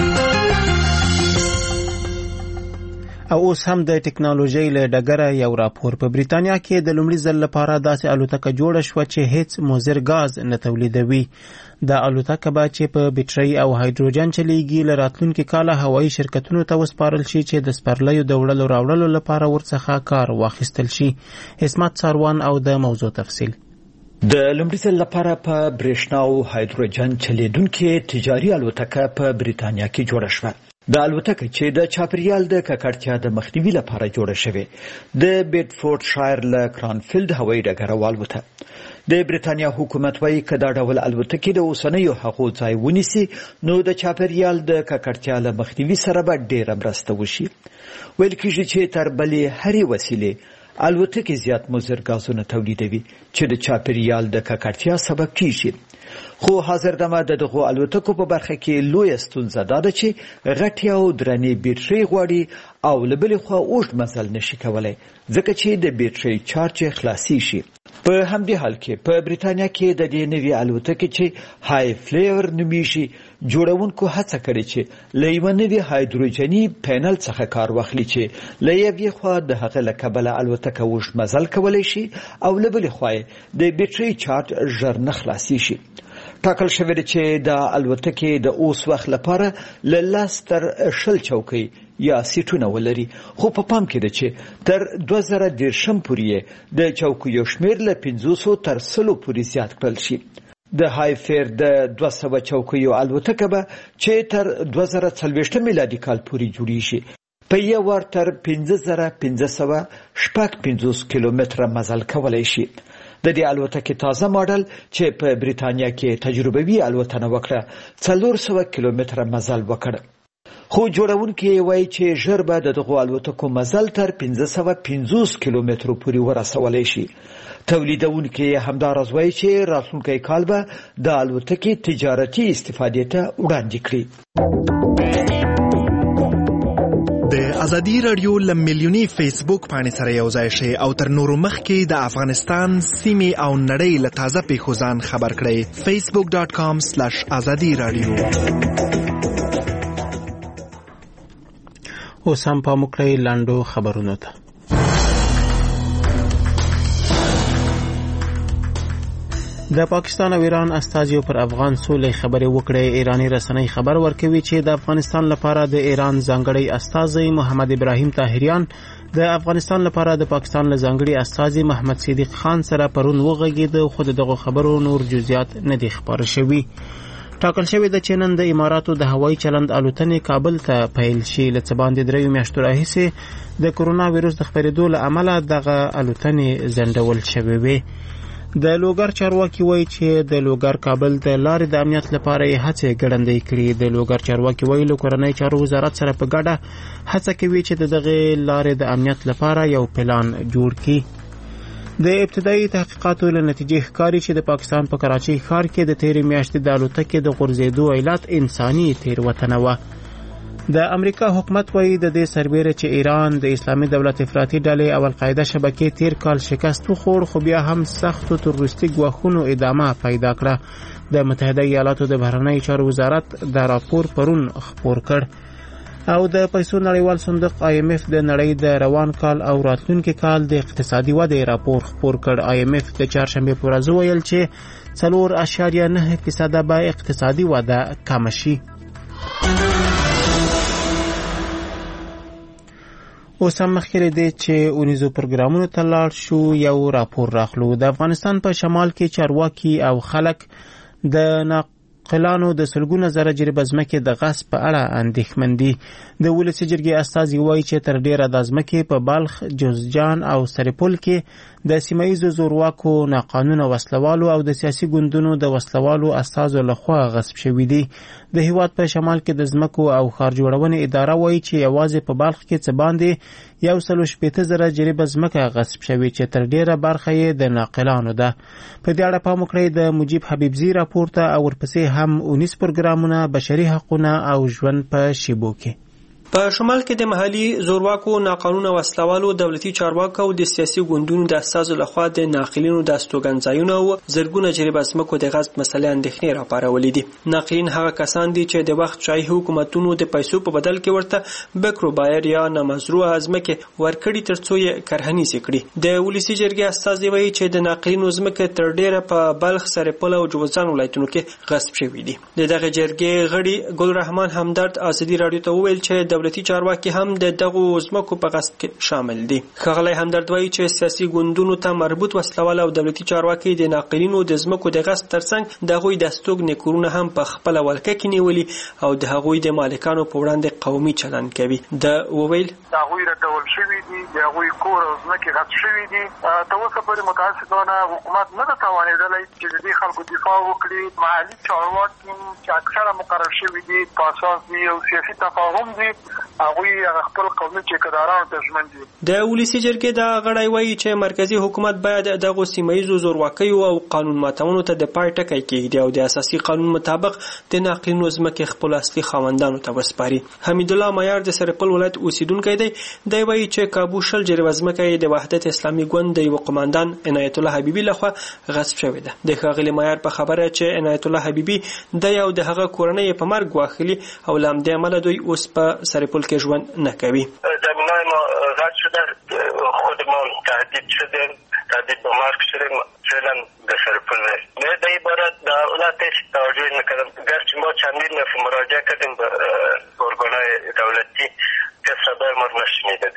او اوس هم د ټکنالوژۍ له ډګره یو راپور. په بریتانیا کې د لومړي ځل لپاره داسې الوتکه جوړه شوه چې هیڅ مضر ګاز نه تولیدوي. دا الوتکه به چې په بیټرۍ او هایدروجن چلیږي له راتلونکي کاله هوایي شرکتونو ته وسپارل شي چې د سپرلیو د وړلو راوړلو لپاره ورڅخه کار واخیستل شي. اسمت ساروان او د موضوع تفصیل. د لومړي ځل لپاره په برېښنا او هایدروجن چلیدونکې تجاري الوتکه په بریتانیا کې جوړه شوه. د الوتکه چې د چاپریال د ککړتیا د مخنیوي لپاره جوړه شوې د بیډفورډ شایر له کرانفیلډ هوایي ډګره والوته. د بریتانیا حکومت وايي که دا ډول الوتکې د اوسنیو هغو ځای ونیسي نو د چاپریال د ککړتیا له مخنیوي سره به ډېره مرسته وشي. ویل کېږي چې تر بلې هرې وسیلې الوتکې زیات مضر ګازونه تولیدوي چې د چاپریال د ککړتیا سبب کېږي. خو حاضر دمه د دغو الوتکو په برخه کې لویه ستونزه دا ده چې غټې او درنې بیټرۍ غواړي او له بلې خوا اوږد مزل نشي کولی ځکه چې د بیټرۍ چارج خلاصي شي. په همدې حال کې په بریتانیا کې د دې نوې الوتکې چې های فلیور نومیږي جوړونکو هڅه کړې چې له یوه نوي هایدروجني پینل څخه کار واخلي چې له یوې خوا د هغه له کبله الوتکه اوږد مزل کولی شي او له بلې خوا د بیټرۍ چارج ژر نه خلاصي شي. ټاکل شوی دی چې د الوتکې د اوس وخت لپاره له 10 تر 20 چوکۍ یا سیټونه ولري، خو په پام کې ده چې تر 2030 پورې د چوکیو شمېر له 500 تر 100 پورې زیات کړل شي. د های فیر د 200 چوکیو الوتکه به چې تر 2040 میلادي کال پورې جوړیږي په یو وار تر 5550 کیلومتره مزل کولی شي. د دې الوتکې تازه ماډل چې په بریتانیا کې تجربوي الوتنه وکړه 400 کیلومتره مزل وکړ. خو جوړونکي وایي چې ژر به د دغو الوتکو مزل تر 550 کیلومترو پورې ورسولی شي. تولیدونکي همداراز وایي چې راتلونکی کال به د الوتکې تجارتي استفادې ته وړاندې کړي. د ازادي رادیو لمیلیونی فیسبوک باندې سره یو ځای شئ او تر نورو مخکې د افغانستان سیمې او نړۍ له تازه پیښو ځان خبر کړئ. facebook.com/azadi radio. اوس هم پام وکړئ لاندو خبرونو ته. د پاکستان او ایران استازیو پر افغان سولې خبرې وکړې. ایرانی رسنۍ خبر ورکوي چې د افغانستان لپاره د ایران ځانګړی استازی محمد ابراهیم طاهریان د افغانستان لپاره د پاکستان له ځانګړي استازي محمد صدیق خان سره پرون وغږېد، خو دغه خبرو نور جزئیات نه دي خبر شوي. ټاکل شوی د چینن د اماراتو د هوایي چلند الوتنې کابل ته پیل شي. له څه باندې 3 میاشتو راهیسې د کرونا ویروس د خپرېدو له امله دغه الوتنې ځنډول شوې وې. د لوګر چارواکي وایي چې د لوګر کابل د لارې د امنیت لپاره یې هڅې ګړندۍ کړي. د لوګر چارواکي وایي له کورنۍ چارو وزارت سره په ګډه هڅه کوي چې دغه لارې د امنیت لپاره یو پلان جوړ کړي. د ابتدایي تحقیقاتو له نتیجې ښکاري چې د پاکستان په کراچۍ ښار کې د تېرې میاشتې د الوتکې د غورځېدو علت انساني تېروتنه وه. د امریکا حکومت وایي د دې سربیره چې ایران د اسلامي دولت افراطي ډلې او القاعده شبکې تیر کال شکست وخوړ، خو بیا هم سختو تروریستي ګواښونو ادامه پیدا کړه. د متحده ایالاتو د بهرنیو چارو وزارت دا راپور پرون خپور کړ. او د پیسو نړیوال صندوق IMF د نړۍ د روان کال او راتلونکي کال د اقتصادي ودې راپور خپور کړ. IMF د چهارشنبې په ورځ ویل چې 4.9% به اقتصادي وده کم شي. اوس هم مخکې دی چې اونیزو پروګرامونو ته لاړ شو. یو راپور راخلو. د افغانستان په شمال کې چارواکي او خلک د ناقلانو د سلګونه زره جریبه ځمکې د غصب په اړه اندېښمن دي. د ولسي جرګې استازي وایي چې تر ډیره د ځمکې په بلخ، جوزجان او سرپل کې د سیمایي زورواکو، ناقانونه وسلوالو او د سیاسي ګوندونو د وسلوالو استازو لخوا غصب شوي دي. د هیواد په شمال کې د ځمکو او ښار جوړونې اداره وایي چې یوازې په بلخ کې څه باندې 160,000 جریبه ځمکه غصب شوي چې تر ډیره برخه یې د ناقلانو ده. په دې اړه پام وکړئ د مجیب حبیبزي راپور ته او ورپسې هم 19 پروګرامونه، بشري حقونه او ژوند په شیبو کې. په شمال کې د محلي زورواکو، ناقانونه وسلوالو، دولتي چارواکو او د سیاسي ګوندونو د استازو لخوا د ناقلینو د استوګنځایونو او زرګونه جریبه ځمکو د غصب مسلې اندېښنې راپارولې دي. ناقلین هغه کسان دي چې د وخت شاهي حکومتونو د پیسو په بدل کې ورته بکرو بایر یا نامزروعه ځمکې ورکړي ترڅو یې کرهنیزې کړي. د ولسي جرګې استازي وایي چې د ناقلینو ځمکې تر ډیره په بلخ، سرپل او جوزجان ولایتونو کې غصب شوي دي. دغه جرګې غړي ګلرحمان همدرد ازادي رادیو ته وویل چې دولتي چارواکي هم د دغو ځمکو په غصب کې شامل دي. ښاغلی همدرد وایي چې سیاسي ګوندونو ته مربوط وسلوال او دولتي چارواکي د ناقلینو د ځمکو د غصب ترڅنګ د هغوی د استوګنې کورونه هم په خپله ولکه کې نیولي او د هغوی د مالکانو په وړاندې قومي چلند کوي. د وویل د هغوی راټول شوي دي، د هغوی کور او ځمکې غصب شوي دي. تر اوسه پورې متاسفانه حکومت نه ده توانېدلی چې د دې خلکو دفاع وکړي. محلي چارواکي چې اکثره مقرر شوي دي په اساس د یو سیاسي تفاهم دي، هغوی خپل قومي ټیکهدارانو ته ژمن دي. د ولسي جرګې دا غړی وایي چې مرکزي حکومت باید دغو سیمهییزو زورواکیو او قانون ماتونو ته د پای ټکی کېږدي او د اساسي قانون مطابق د ناقلینو ځمکې خپل اصلي خاوندانو ته وسپاري. حمید الله معیار د سرپل ولایت اوسیدونکی دی. دی وایي چې کابو 20 جریبه ځمکه د وحدت اسلامي ګوند د یو قماندان عنایت الله حبیبي لخوا غصب شوې ده. د ښاغلي معیار په خبره چې عنایت الله حبیبي د یو د هغه کورنۍ په مرګ واخلي او له همدې امله دوی اوس په سرپل کې ژوند نه کوي. زمینای ما رد شده، خود ما تهدید شدیم، تهدید به مرگ شدیم، فعلا به سرپل نیست. من در این باره دولتش توجه نکردم، گرچه ما چندین دفعه مراجعه کردیم به ارگانهای دولتی، کس صدای ما نشنیده در این باره.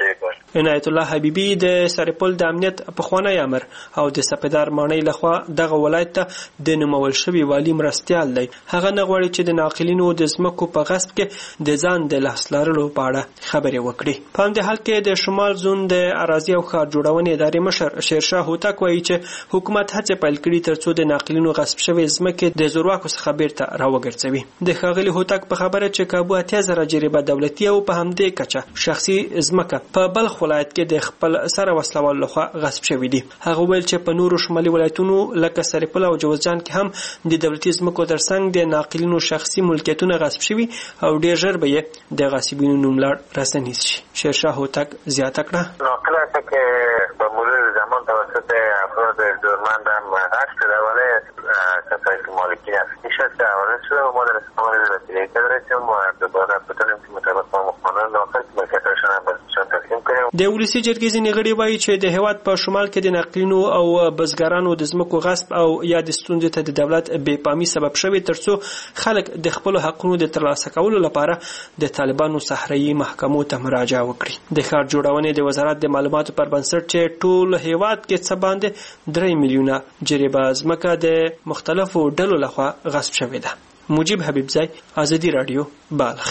عنایت الله حبیبی د سرپل د امنیت پخوانی امر او د سپیدار مانی لخوا دغه ولایت ته د نومول شوی والی مرستیال دی. هغه نه غواړي چې د ناقلینو د ځمکو په غصب کې د ځان د لاس لرلو په اړه خبرې وکړي. په همدې حال کې د شمال زون د اراضي او ښار جوړونې ادارې مشر شیرشاه هوتک وایي چې حکومت هڅې پیل کړي ترڅو د ناقلینو غصب شوی ځمکې د زورواکو څخه بیرته راوګرځوي. د ښاغلي هوتک په خبره چې کابو 80,000 جریبه دولتي او په همدې کچه شخصي ځمکه په بلخ ولایت کې د خپل سره وسلوال لخوا غصب شوی دي. هغه ویل چې په نورو شمالي ولایتونو لکه سرپل او جوزجان کې هم د دولتي ځمکو ترڅنګ د ناقلینو شخصي ملکیتونه غصب شوي او ډیر ژر به یې د غاصبینو نوملړ رسنیز شي. شیرشاه هوتک زیاته کړه ناقله که به مرور زمان توسط افراد دورمند هم هست شده ولی کسایی که مالکین اصلی شده وارد شده و ما در استعمال وسیله رسیم و دوباره بتونیم که مطابق با مخانان داخل ملکیتاشون هم بسشان تقسیم کنیم. د ولسی جرګې ځینې غړي وایي چې د هیواد په شمال کې د ناقلینو او بزګرانو د ځمکو غصب او یا د ستونزې ته د دولت بې پامي سبب شوی ترڅو خلک د خپل حقونو د ترلاسه کولو لپاره د طالبانو صحرایي محکمو ته مراجعه وکړي. د ښار جوړونې د وزارت د معلوماتو پر بنسټ چې ټول هیواد کې څه باندې 3 میلیونه جریبه ځمکه د مختلفو ډلو لخوا غصب شوې ده. مجيب حبیبزی، آزادی رادیو، بالغ.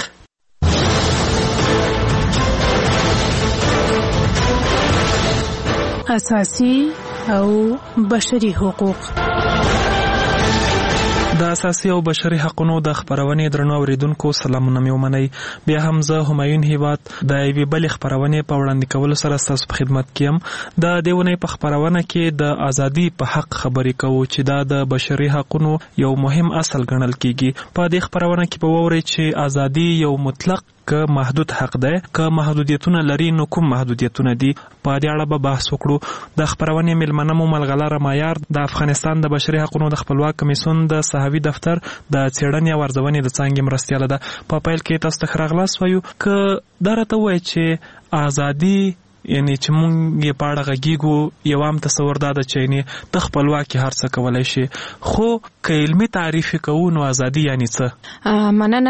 اساسي او بشري حقوق. د اساسي او بشري حقوقو د خبرونې درنو اوریدونکو سلامونه مې ومنئ. بیا هم زه همایون هیواد د یوې بلې خبرونې په وړاندې کولو سره ستاسو په خدمت کې یم. د دې ونې په خبرونه کې د ازادي په حق خبرې کوو چې دا د بشري حقوقو یو مهم اصل ګڼل کیږي. په دې خبرونه کې به وورئ چې ازادي یو مطلق که محدود حق ده، که محدودیتونه لري نو کوم محدودیتونه دي. په دې اړه به بحث وکړو. د خبرونې ملمنه مو ملغلره معیار د افغانستان د بشري حقوقو د خپلواک کمیسیون د صحوي دفتر د څېړنې او ارزونې د څانګې مرستیاله ده. په پیل کې تاسو ته ښه راغلاست وایو. که دا راته ووایي چې ازادي یعنی چې مونږ یې په اړه غږیږو یو عام تصور دا ده چې یعنې ته خپلواکي هر څه کولی شي، خو که علمي تعریف یې کوو نو ازادي یعنی څه؟ مننه.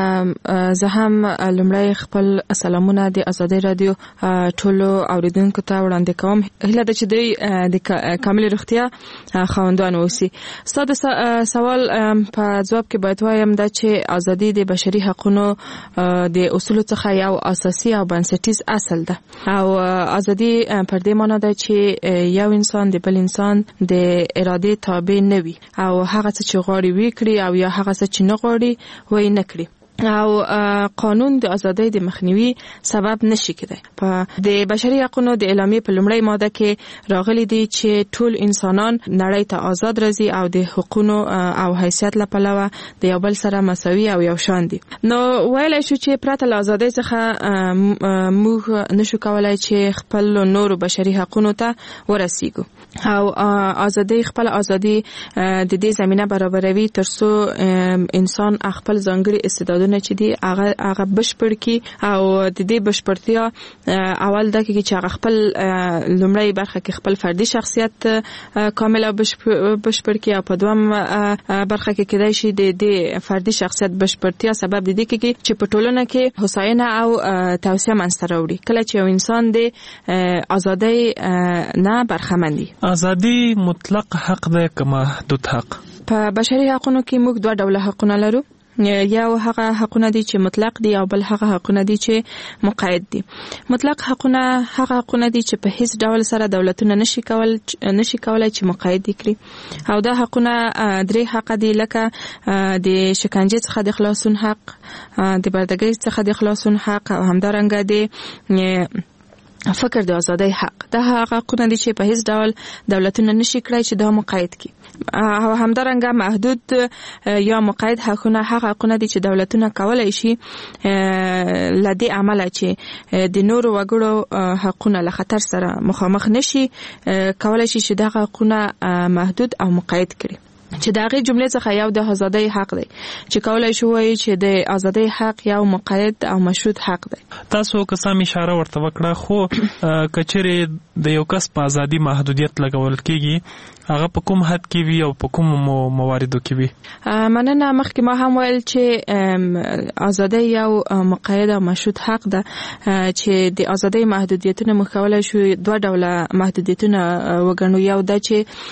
زه هم لومړی خپل سلامونه د ازادۍ رادیو ټولو اوریدونکو ته وړاندې کوم. هیله ده چې دوی د کاملې روغتیا خاوندان اوسي. ستا د سوال په ځواب کې باید وایم دا چې ازادي د بشري حقوقو د اصولو څخه یو اساسي او بنسټیز اصل ده او ازادي پر دې معنی ده چې یو انسان د بل انسان د ارادې تابع نه وي او هغه څه چې غواړي وکړي او یا هغه څه چې نه غواړي وای نه کړي او قانون د ازادۍ د مخنیوي سبب نشي کېدای. په د بشري حقوقو د اعلامیې په لومړی ماده کې راغلي دي چې ټول انسانان نړۍ ته آزاد راځي او د حقوقو او حیثیت له پلوه د یو بل سره مساوي او یو شان دي. نو ویلای شو چې پرته له ازادۍ څخه موږ نشو کولای چې خپل نورو بشري حقوقو ته ورسیږو او ازادۍ خپل ازادي د دې زمينه برابروي ترڅو انسان خپل ځانګړي استعدادونه چې دی هغه بشپړ کی او د دې بشپړتیا اول د کې چې هغه خپل لومړی برخه کې خپل فردي شخصیت کامله بشپړ کی او په دوم برخه کې کېدای شي د دې فردي شخصیت بشپړتیا سبب د دې کې چې په ټولنه کې هوساینه او توسعه منځته راوړي. کله چې یو انسان د ازادۍ نه برخمن وي. ازادي مطلق حق ده که محدود حق؟ په بشري حقوقو کې موږ دوه ډوله حقونه لرو. یو هغه حقونه دي چې مطلق دي او بل هغه حقونه دي چې مقید دي. مطلق حقونه هغه حقونه دي چې په هیڅ ډول سره دولتونه نشي کولای چې مقید کړي او دا حقونه درې حق دي لکه د شکنجې څخه د خلاصون حق، د بردګۍ څخه د خلاصون حق او همدارنګه د فکر د ازادۍ حق. دا هغه حقونه دي چې په هیڅ ډول دولتونه نشي کړای چې دا مقید کړي او همدارنګه محدود یا مقید حقونه هغه حقونه دي چې دولتونه کولای شي لدی عمله چې د نورو وګړو حقونه له خطر سره مخامخ نشي کولای شي چې دا حقونه محدود او مقید کړي. چې دا غي جملې څخه یو د ازادۍ حق دی چې کولای شو وایي چې د ازادۍ حق یو مقید او مشروط حق دی. تاسو که سم اشاره ورته وکړه خو کچره د یو کس په ازادي محدودیت لګول کیږي هغه په کوم حد کې وي او په کوم مواردو کې وي؟ مننه. مخکې ما هم ویل چې ازادۍ یو مقید او مشروط حق ده چې د ازادۍ محدودیتونه مخولای شو دوه ډوله محدودیتونه وګڼو. یو د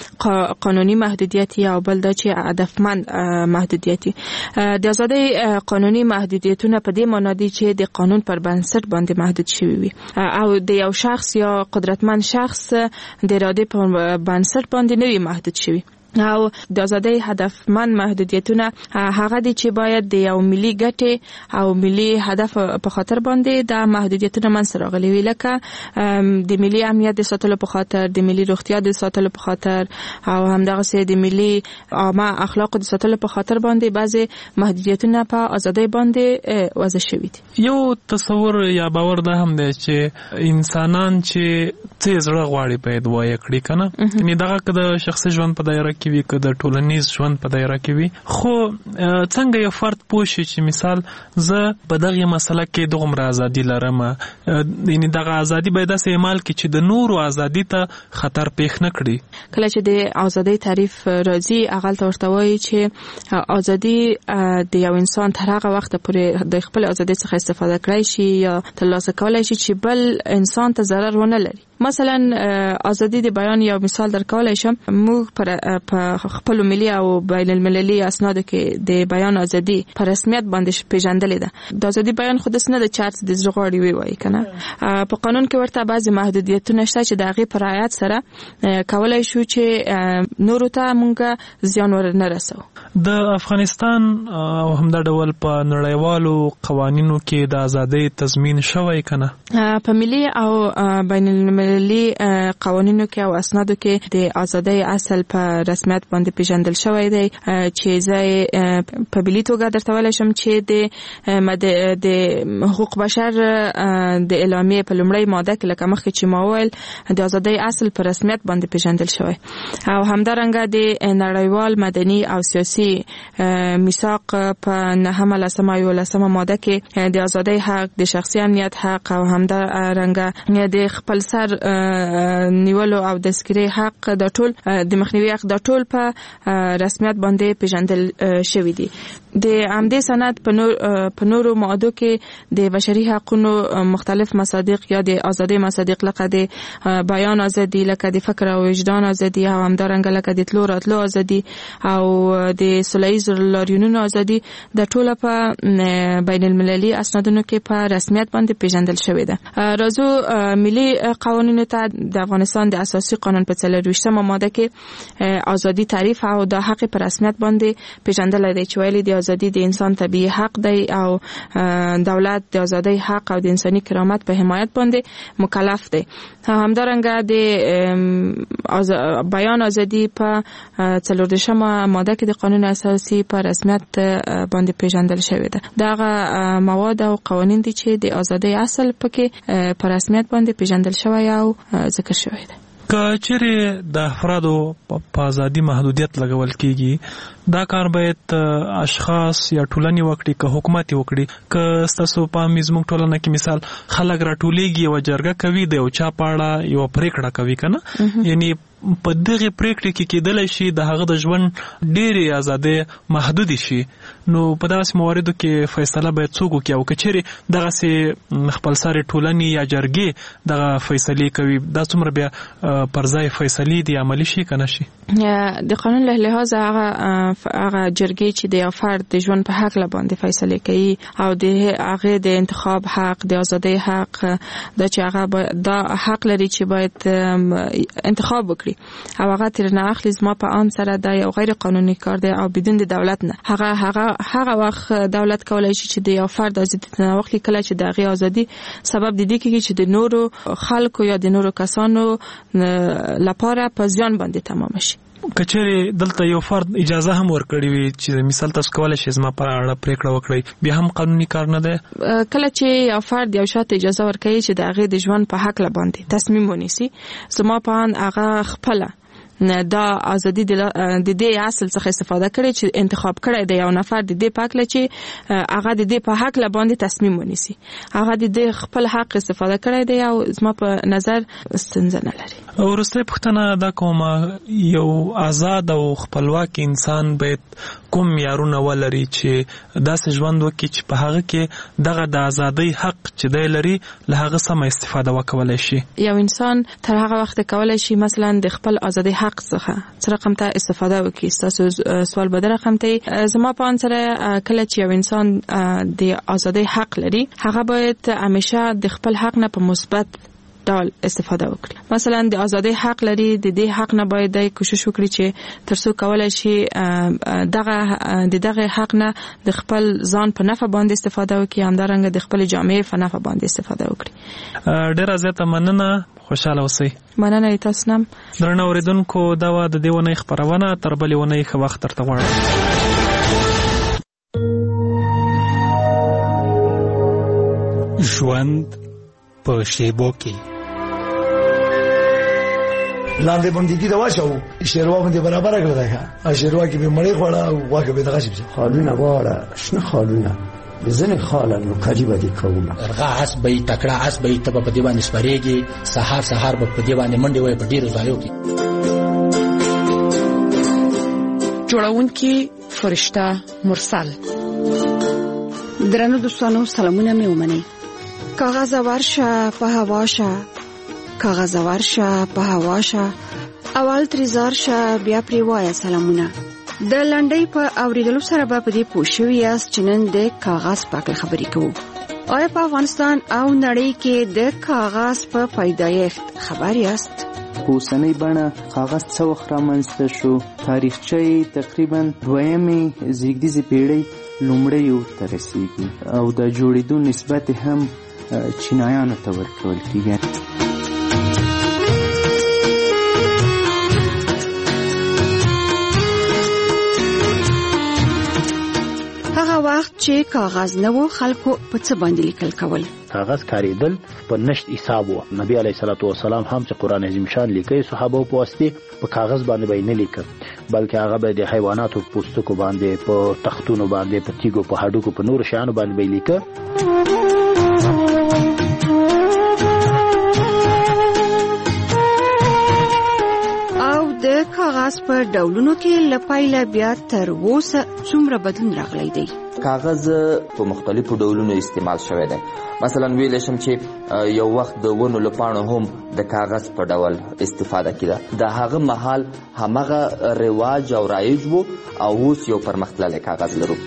چې قانوني محدودیت یا بل د چې هدفمند محدودیت. د ازادۍ قانوني محدودیتونه په دې معنی دي چې د قانون پر بنسټ باندې محدود شوی وي او د یو شخص یا قدرتمند شخص د اراده پر بنسټ باندې نه وي محدود شوی. او د ازادۍ هدفمند محدودیتونه هغه دي چې باید د یو ملي ګټې او ملي هدف په خاطر باندې د محدودیتونه منځ راغلي وي، لکه د ملي امنیت د ساتلو په خاطر، د ملي روغتیا د ساتلو په خاطر او همدغه د ملي عامه اخلاق د ساتلو په خاطر باندې بعضي محدودیتونه په ازادۍ باندې وضع شوي دي. یو تصور یا باور ده هم دی چې انسانان چې څه زړه غواړي باید وایي کړي کنه، یعنی دغه که د شخصي ژوند په دایره کې وي که د ټولنیز ژوند په دایره کې وي، خو څنګه یو فرد پوه شي چې مثال زه په دغه مسله کې دومره ازادي لرم، یعنی دغه ازادي باید داسې عمل کړي چې د نورو ازادي ته خطر پیښ نه کړي. کله چې د ازادۍ تعریف راځي هغه ورته وایي چې ازادي د یو انسان تر هغه وخت پورې د خپل ازادۍ څخه استفاده کړی شي یا ترلاسه کولای شي چې بل انسان ته ضرر ونه لري. مثلا ازادي د بیان یو مثال درکولای شم. موږ په خپل ملي او بین المللي اسنادو کې د بیان ازادي په رسمیت باندې پیژندلې ده. د ازادي بیان خود نه د چارت د زغړی وی وای کنه. په قانون کې ورته بعضي محدودیتونه شته چې د هغه پر رعایت سره کولای شو چې نورو ته مونږه زیان ورنه رسو. د افغانستان او همدا ډول په نړیوالو قوانینو کې د ازادۍ تضمین شوی کنه. په ملي او بین المللي قوانینو کې او اسنادو کې د ازادۍ اصل په رسمیت باندې پیژندل شوی دی چې زه په ملي توګه درته ویل شم چې د حقوق بشر د اعلامیه په لومړی ماده کې لکه مخکې چې ما ویل د ازادۍ اصل په رسمیت باندې پیژندل شوی او همدارنګه د نړیوال مدني او سیاسي میثاق په 9 ماده کې د ازادۍ حق، د شخصي امنیت حق او همدارنګه د خپل سر نیولو او د سکري حق د ټول د مخنیوي حق د ټول په رسمیت باندې پیژندل شوی دی. د عمدي سند په نورو ماده کې د بشري حقوقو مختلف مصادیق یا د ازادۍ مصادیق لکه د بیان ازادي، لکه د فکر او وجدان ازادي او همدارنګه لکه د تلو راتلو ازادي او د سوله‌ییز لاریونونو ازادي د ټوله په بین المللي اسنادونو کې په رسمیت باندې پیژندل شوی ده. راځو ملي قوانینو ته. د افغانستان د اساسي قانون په 23 ماده کې ازادي تعریف او د حق پر رسمیت باندې پیژندل دی چې ویلي د ازادي د انسان طبيعي حق دی او دولت د ازادۍ حق او د انساني کرامت په حمایت باندې مکلف دی. همدارنګه د بیان ازادي په 14 ماده کې د قانون اساسي په رسمیت باندې پیژندل شوی ده. دغه مواد او قوانین دي چې د ازادۍ اصل پکې په رسمیت باندې پیژندل شوی او ذکر شوی ده. که چیرې د افرادو په ازادي محدودیت لګول کیږي دا کار باید اشخاص یا ټولنې وکړي که حکومت وکړي. که ستاسو په زموږ ټولنه کې مثال خلک راټولیږي او جرګه کوي د یو چا په اړه یو پریکړه کوي کنه، یعنی په دغه پریکړې کې کېدل شي د هغه د ژوند ډېرې ازادۍ محدود شي، نو په داسې مواردو کې فیصله باید څوک وکړي او که چیرې دغسې خپلسرې ټولنې یا جرګې دغه فیصلې کوي دا څومره بیا پر ځای فیصلې دي عملي شي که نه شي؟ د قانون له لحاظه هغه جرګې چې د یو فرد د ژوند په حق باندې فیصله کوي او د هغه د انتخاب حق، د ازادۍ حق، دا چې هغه دا حق لري چې باید انتخاب وکړي او هغه تر نه اخلي زما په ان سره دا یو غیر قانوني کار دی او بدون د دولت نه. هغه وخت دولت کولای شي چې د یو فرد ازادي نه واخلي کله چې د هغه ازادي سبب د دې کېږي چې د نورو خلکو یا د نورو کسانو لپاره په ځان باندې تمام شي. کچېرې دلته یو فرد اجازه هم ورکړي وي چې مثال تاسو کولای شئ زما په اړه پریکړه وکړئ، بیا هم قانوني کار نه دی. کله چې یو فرد یو شاته اجازه ورکړي چې د هغه د ژوند په حق باندې تصمیم ونیسي، زما په ان هغه خپل دا ازادي د دې اصل څخه استفاده کړي چې انتخاب کړي د یو نفر د دې پاک لچې هغه د دې په حق باندې تصمیم ونیسي هغه د دې خپل حق استفاده کړي دی او زما په نظر ستونزه نه لري. ورسته پښتنه دا کومه یو آزاد او خپلواک انسان باید کوم یارونه ولري چې داسې ژوند وکړي چې په هغه کې دغه د ازادۍ حق چې دی لري له هغه سمه استفاده وکولای شي. یو انسان تر هغه وخت کولای شي مثلا د خپل ازادۍ حق څخه رقم ته استفاده وکړي. تاسو سوال به رقم ته زما په انسره کله چې یو انسان د ازادۍ حق لري هغه باید همیشه د خپل حق نه په مثبت ډول استفاده وکړي. مثلا د ازادۍ حق لري د دې حق نه باید د کوشش وکړي چې ترڅو کولای شي دغه حق نه د خپل ځان په نفع باندې استفاده وکړي همدارنګه د خپل جامعه په نفع باندې استفاده وکړي. ډیره زیاته مننه. خوشاله اوسئ. مننه تاسو نم. درنو اوریدونکو دا و د دیونه خبرونه تر بلې ونه ښه وخت ترته غواړم. ژوند په شیبو کې لاندې باندې دا واچو شیروا باندې برابر کړل دا شیروا کې به مړی خوړه او واګه به دغه شي خالونه واړه شنه خالونه بزنه خالن کاجی باندې کومه رغه اس به تکړه اس به ته په دی باندې سپریږي سحر به په دی باندې منډي وای په ډیرو ځایو کې جوړونکي فرشته مرسل. درنو دوستانو سلامونه مې ومنئ. کاغذ ورشه په هوا شه کاغذ ورشه په هوا شه اول تریزار شه بیا پری وای سلامونه. د لنډۍ په اوریدلو سره به په دې پوښیو یاست چې نن د کاغذ پاک خبرې کوو. آیا په افغانستان او نړۍ کې د کاغذ په پیدایښت خبر یاست؟ اوسنۍ بڼه کاغذ څه وخت رامنځته شو؟ تاریخچه تقریبا دویمې زیږدیزې پیړۍ لومړیو ته رسیږي او د جوړېدو نسبت هم چینایانو ته ورکول کیږي. هغه وخت چې کاغذ نه و خلکو په څه باندې لیکل کول؟ کاغذ کاریدل په نشت حساب و. نبی علیه الصلاۃ والسلام هم چې قران عظیم شان لیکي صحابه په واسطه په کاغذ باندې نه لیکل بلکې هغه به د حیواناتو په پوستکو باندې په تختونو باندې په تیګو په هډوکو په نور شیانو باندې لیکل. او د کاغذ په ډولونو کې لپایله بیا تر اوسه څومره بدلون راغلی دی؟ کاغذ په مختلفو ډولونو استعمال شوی دی. مثلا ویل شم چې یو وخت د ونو لپاره هم د کاغذ په ډول استفاده کیده. د هغه مهال همغه رواج او رایج وو او اوس یو پرمختللی کاغذ لرو.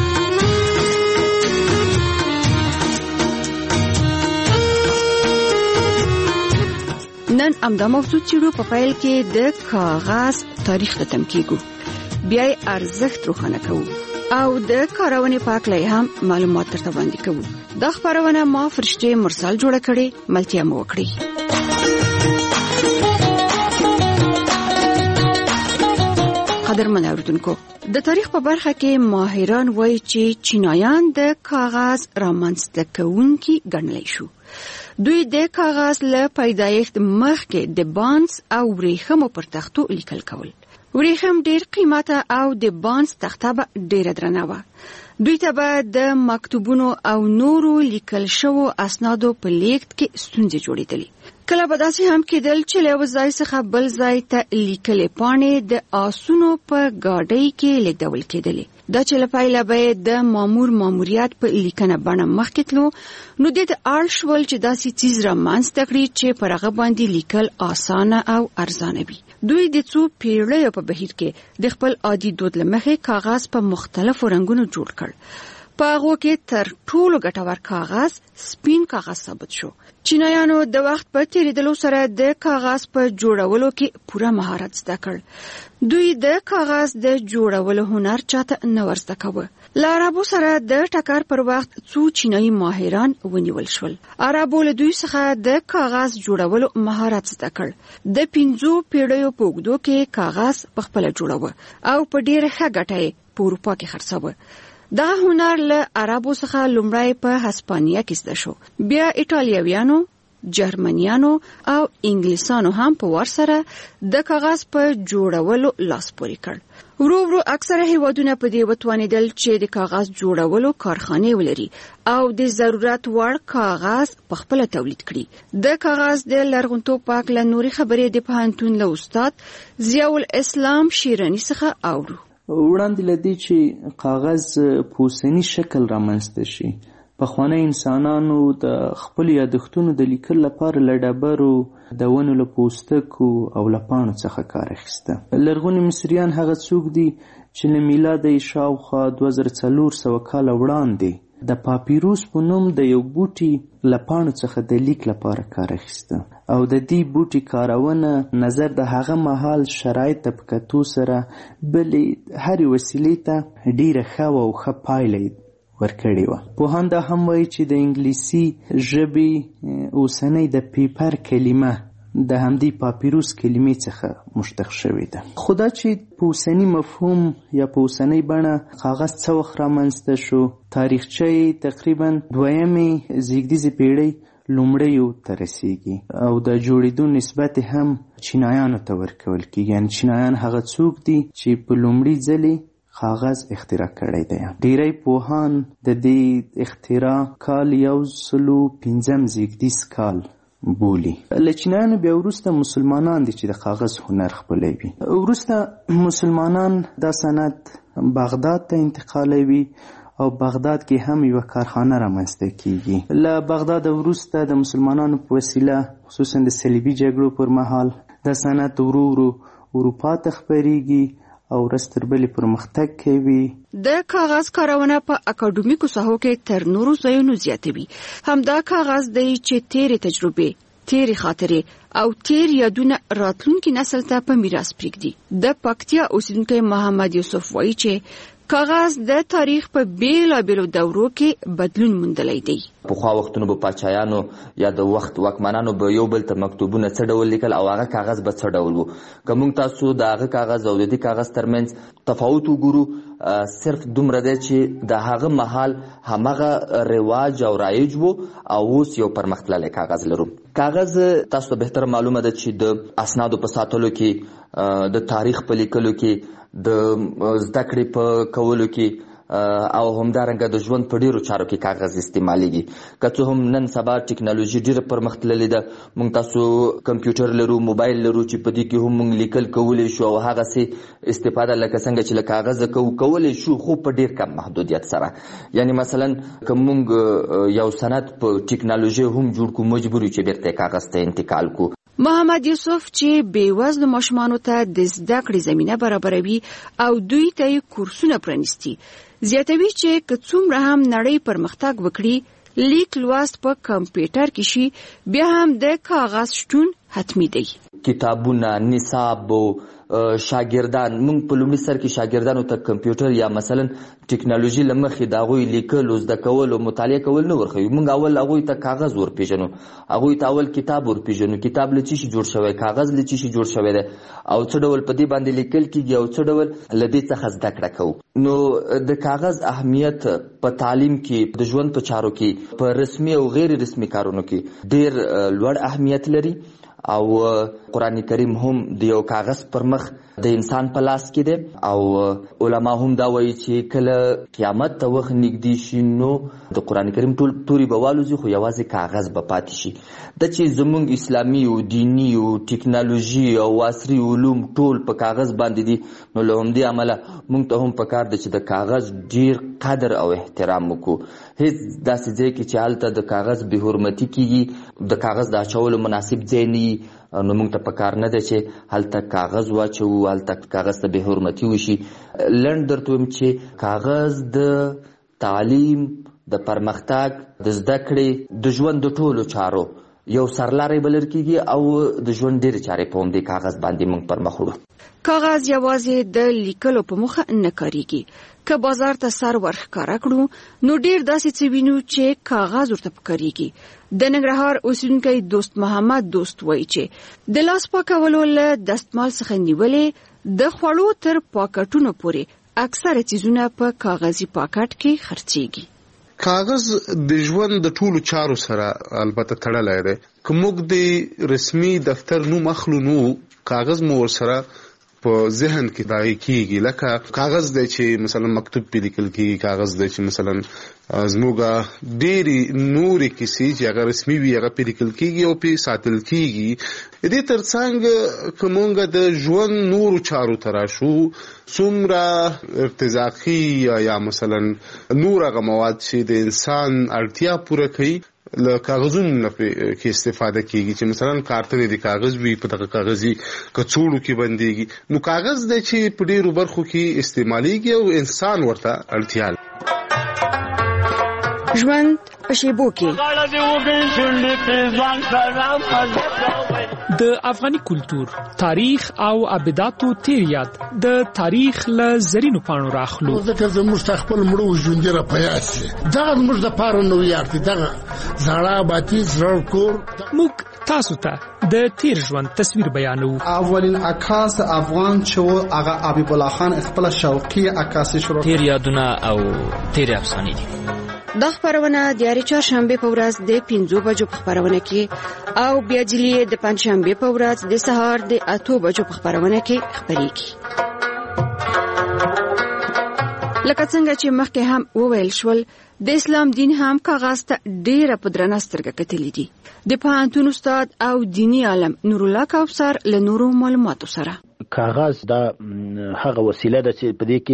نن امدا موضوع چیرو په فایل کې د کاغذ تاریخ ختم کیږو بیا ارزښت روښانه کوو او د کارونې پاکلای هم معلومات ترته وړاندې کوو. دا خبرونه ما فرشته مرسل جوړه کړې ملتیا مو وکړي. قدرمن اوریدونکو د تاریخ په برخه کې ماهران وایي چې چینایان د کاغذ رامنځته کوونکي ګڼلی شو. دوی د کاغذ له پیدایښت مخکې د بانس او ورېښمو پر تختو لیکل کول. ورېښم ډېر قیمته او د بانس تخته به ډېره درنه وه. دوی ته به د مکتوبونو او نورو لیکل شوو اسنادو په لیږد کې ستونزې جوړېدلې. کله به داسې هم کېدل چې له یو ځای څخه بل ځای ته لیکلې پاڼې د آسونو په ګاډۍ کې لیږدول کېدلې. دا چې له پیله به د ماموریت په لیکنه بڼه مخکې تلو نو دې ته اړ شول چې داسې څیز رامنځته کړي چې پر هغه باندې لیکل اسانه او ارزانه وي. دوی د څو پیړیو په بهیر کې د خپل عادي دود له مخې کاغذ په مختلفو رنګونو جوړ کړ. په هغو کې تر ټولو ګټور کاغذ سپین کاغذ ثابت شو. چینایانو د وخت په تیریدلو سره د کاغذ په جوړولو کې پوره مهارت زده کړ. دوی د کاغذ د جوړولو هنر چاته نه ورزده کوه. له عربو سره د ټکر پر وخت څو چینایي ماهران ونیول شول. عربو له دوی څخه د کاغذ جوړولو مهارت زده کړ. د 5 پیړیو په اوږدو کې کاغذ په خپل جوړاوه او په ډیره ښه ګټه یې په اروپا کې خرڅاوه. دا هنر له عربو څخه لومړی په هسپانیا کې زده شو. بیا ایټالویانو، جرمنیانو او انګلیسانو هم په ورسره د کاغذ په جوړولو لاس پورې کړ. ورو ورو اکثره هیوادونه په دې وتوانیدل چې د کاغذ جوړولو کارخانې ولري او د ضرورت وړ کاغذ په خپل تولید کړي. د کاغذ د لرغونتوب په اړه نوري خبرې د پوهنتون له استاد ضیاء الاسلام شیرانی څخه اورو. وړاندې لدی چې کاغذ په اوسني شکل رامنځته شي، پخوانی انسانانو د خپل یادښتونو د لیکلو لپاره له ډبرو، د ونو له پوستکو او له پاڼو څخه کار اخیسته. لرغوني مصریان هغه څوک دي چې له میلاده شاوخوا 2400 کاله وړاندې د پاپیروس په نوم د یو بوټي له پاڼو څخه د لیک لپاره کار اخیسته او د دې بوټي کارونه نظر د هغه مهال شرایط په کتو سره بلې هرې وسیلې ته ډیره ښه او ښه پایله ورکړی و. پوهان دا هم وایي چې د انګلیسي ژبې اوسنۍ د پیپر کلمه د همدې پاپیروس کلمې څخه مشتق شوې ده. خو دا چې په اوسني مفهوم یا په اوسنۍ بڼه کاغذ څه وخت رامنځته شو، تاریخچه یې تقریبا 2مې زیږدیزې پیړۍ لومړیو ته رسیږي او د جوړېدو نسبت هم چینایانو ته ورکول کېږي. یعنې چینایان هغه څوک دي چې په لومړي ځلې کاغذ اختراع کړی دی. ډیری پوهان د دې اختراع کال 105 زیږدیز کال بولي. له چینایانو بیا وروسته مسلمانان دي چې د کاغذ هنر خپلوي. وروسته مسلمانان دا صنعت بغداد ته انتقالوي او بغداد کې هم یو کارخانه رامنځته کیږي. له بغداد وروسته د مسلمانانو په وسیله خصوصا د صلیبي جګړو پر مهال دا صنعت ورو ورو اروپا ته خپریږي او رستربلی پرمختګ کوي. د کاغذ کارونه په اکاډمیکو ساحو کې تر نورو ځایونو زیاتوي. همدا کاغذ دی چې تیرې تجربې، تیرې خاطرې او تیر یادونه راتلونکي نسل ته په میراث پرېږدي. د پکتیا اوسیدونکی محمد یوسف وایي چې کاغذ د تاریخ په بیلابیلو دورو کې بدلون موندلی دی. پخوا وختونو به پاچایانو یا د وخت واکمنانو به یو بل ته مکتوبونه څه ډول لیکل او هغه کاغذ به څه ډول و. که موږ تاسو د هغه کاغذ او د دې کاغذ ترمنځ تفاوت وګورو، صرف دومره دی چې د هغه مهال همغه رواج او رایج و او اوس یو پرمختللی کاغذ لرو. کاغذ تاسو ته بهتر معلومه ده چې د اسنادو په ساتلو کې، د تاریخ په لیکلو کې، د زده کړې په کولو کې او همدارنګه د ژوند په ډیرو چارو کې کاغذ استعمالیږي. که څه هم نن سبا ټکنالوژي ډیره پرمختللې ده، موږ تاسو کمپیوټر لرو، موبایل لرو چې په دې کې هم موږ لیکل کولی شو او هغسې استفاده لکه څنګه چې له کاغذه کولی شو، خو په ډیر کم محدودیت سره. یعنی مثلا که موږ یو سند په ټکنالوژي هم جوړ کړو، مجبور یو چې بیرته کاغذ ته انتقال کړو. محمد یوسف چې بېوزلو ماشومانو ته د زده کړې زمینه برابروي او دوی ته یې کورسونه پرانیستي، زیاتوي چې که څومره هم نړۍ پرمختګ وکړي، لیک لوست په کمپیوټر کې شي، بیا هم د کاغذ شتون حتمی دی. کتابونه، نصاب، شاګردان، موږ په لومړي سر کې شاګردانو ته کمپیوټر یا مثلا ټکنالوژي له مخې د هغوی لیکلو، زده کول او مطالعه کول نه ورښیو. موږ اول هغوی ته کاغذ ورپېژنو، هغوی ته اول کتاب ورپېژنو، کتاب له څه شي جوړ شوی، کاغذ له څه شي جوړ شوی دی او څه ډول په دې باندې لیکل کېږي او څه ډول له دې څخه زده کړه کوو. نو د کاغذ اهمیت په تعلیم کې، د ژوند په چارو کې، په رسمي او غیر رسمي کارونو کې ډیر لوړ اهمیت لري او قرآن کریم هم د یو کاغذ پر مخ د انسان په لاس کې دی او علما هم دا وایي چې کله قیامت ته وخت نږدې شي نو د قرآن کریم ټول توري به والوځي خو یوازې کاغذ به پاتې شي. دا چې زموږ اسلامي او دینی او ټکنالوژي او عصري علوم ټول په کاغذ باندې دي، نو له همدې امله موږ ته هم پکار ده چې د کاغذ ډیر قدر او احترام وکړو. هیڅ داسې ځای کې چې هلته د کاغذ بې حرمتي کېږي، د کاغذ د اچولو مناسب ځای نه وي، نو موږ ته پکار نه ده چې هلته کاغذ واچوو، هلته کاغذ ته بې حرمتي وشي. لنډ درته وایم چې کاغذ د تعلیم، د پرمختګ، د زده کړې، د ژوند د ټولو چارو یو سرلاری بلل کېږي او د ژوند ډېرې چارې په همدې کاغذ باندې موږ پر مخ وړو. کاغذ یوازې د لیکلو په موخه نه کاریږي. که بازار ته سر ورښکاره کړو نو ډیر داسې څه وینو چې کاغذ ورته پکارېږي. د ننګرهار اوسیدونکی دوست محمد دوست وایي چې د لاس پاکولو له دستمال څخه نیولې د خوړو تر پاکټونو پورې اکثره څیزونه په کاغذي پاکټ کې خرڅېږي. کاغذ د ژوند د ټولو چارو سره البته تړلی دی. کومګ د رسمي دفتر نوم اخلو نو کاغذ مو ورسره په ذهن کې راغی کیږي، لکه کاغذ دی چې مثلا مکتوب په لیکل کیږي، کاغذ دی چې مثلا زموږه ډېری نورې کیسې چې هغه رسمي وي هغه په لیکل کیږي او په ساتل کیږي. دې ترڅنګ کومګه د ژوند نورو چارو تراشو څومره ارتزاقي یا مثلا نور هغه مواد چې د انسان اړتیا پوره کوي له کاغذونو کې استفاده کیږي، چې مثلا کارتن د کاغذ وي په دغه کاغذي کڅوړو کې بنديږي، نو کاغذ د چې په ډیرو برخو کې استعماليږي او انسان ورته اړتیا لري. ژوند په شیبو کې د افغاني کلچر، تاریخ او ابداتو تیریات د تاریخ له زرینو پاڼو راخلو. ځکه زموږ خپل مړو ژوندې را پیاسي دغه موږ د پاره نو یارتي دغه زړه باتی زړه کور. موږ تاسو ته د تیر ژوند تصویر بیانو. اولین عکاس افغان چې هغه حبیب الله خان خپل شوقي عکاسي شروع. تیر یادونه او تیر افسانې دي. دا خبرونه د یاري چهارشنبه په ورځ د 5 بجو په خبرونه کې او بیا جلیه د پنځشنبه په ورځ د سهار د 8 بجو په خبرونه کې خبرېږي. لکه څنګه چې مخکې هم وویل شول، د اسلام دین هم کاغذ ته ډیره په درنه سترګه کتلې دي. د پوهنتون استاد او دینی عالم نور الله کوثر له نورو معلوماتو سره. کاغذ دا هغه وسیله ده چې په دې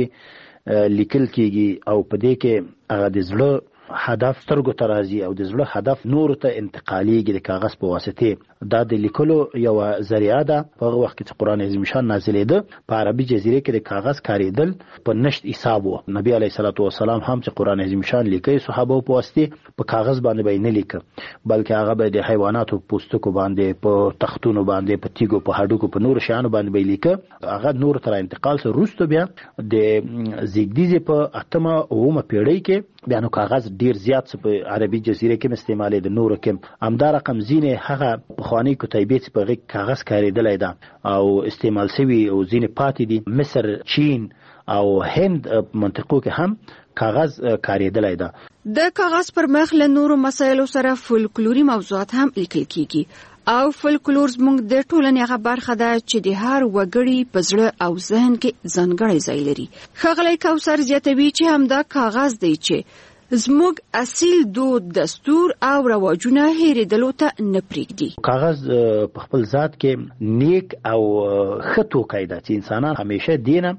کې لیکل کیږي او په دې کې هغه د زړه هدف سترګو ته راځي او د زړه هدف نور ته انتقالېږي د کاغذ په واسطه. دا د لیکلو یو ذریعہ ده. په هغه وخت کې چې قرآن عظیم شان نازلېده په عربي جزیره کې د کاغذ کاریدل په نشت حساب و. نبی علیه الصلاۃ والسلام هم چې قرآن عظیم شان لیکي صحابه په واسطه په کاغذ باندې به نه لیکه، بلکې هغه به د حیواناتو پوستکو باندې، په تختونو باندې، په تیګو، په هډوکو، په نور شیانو باندې به لیکه. هغه نور تر انتقال سره وروسته بیا د زیږدیزې په 8مه او 9مه پیړۍ کې بیا نو کاغذ ډیر زیات په عربي جزیره کې استعمالي د نور کې همدا رقم زینه هغه بخوانی کتیبې چې په کاغذ کاریدلای ده او استعمال شوی او زینه پاتې دي. مصر، چین او هند منطقو کې هم کاغذ کاریدلای ده. د کاغذ پر مخ له نورو مسایلو سره فولکلوري موضوعات هم لیکل کیږي او فولکلور زموږ د ټولنې هغه برخه ده چې د هر وګړي په زړه او ذهن کې ځانګړی ځای لري. ښاغلی کوثر زیاتوي چې همدا کاغذ دی چې زموږ اصیل دود، دستور او رواجونه هېرېدلو ته نه پرېږدي. کاغذ په خپل ذات کې نیک او ښه توکی ده چې انسانان همیشه دینه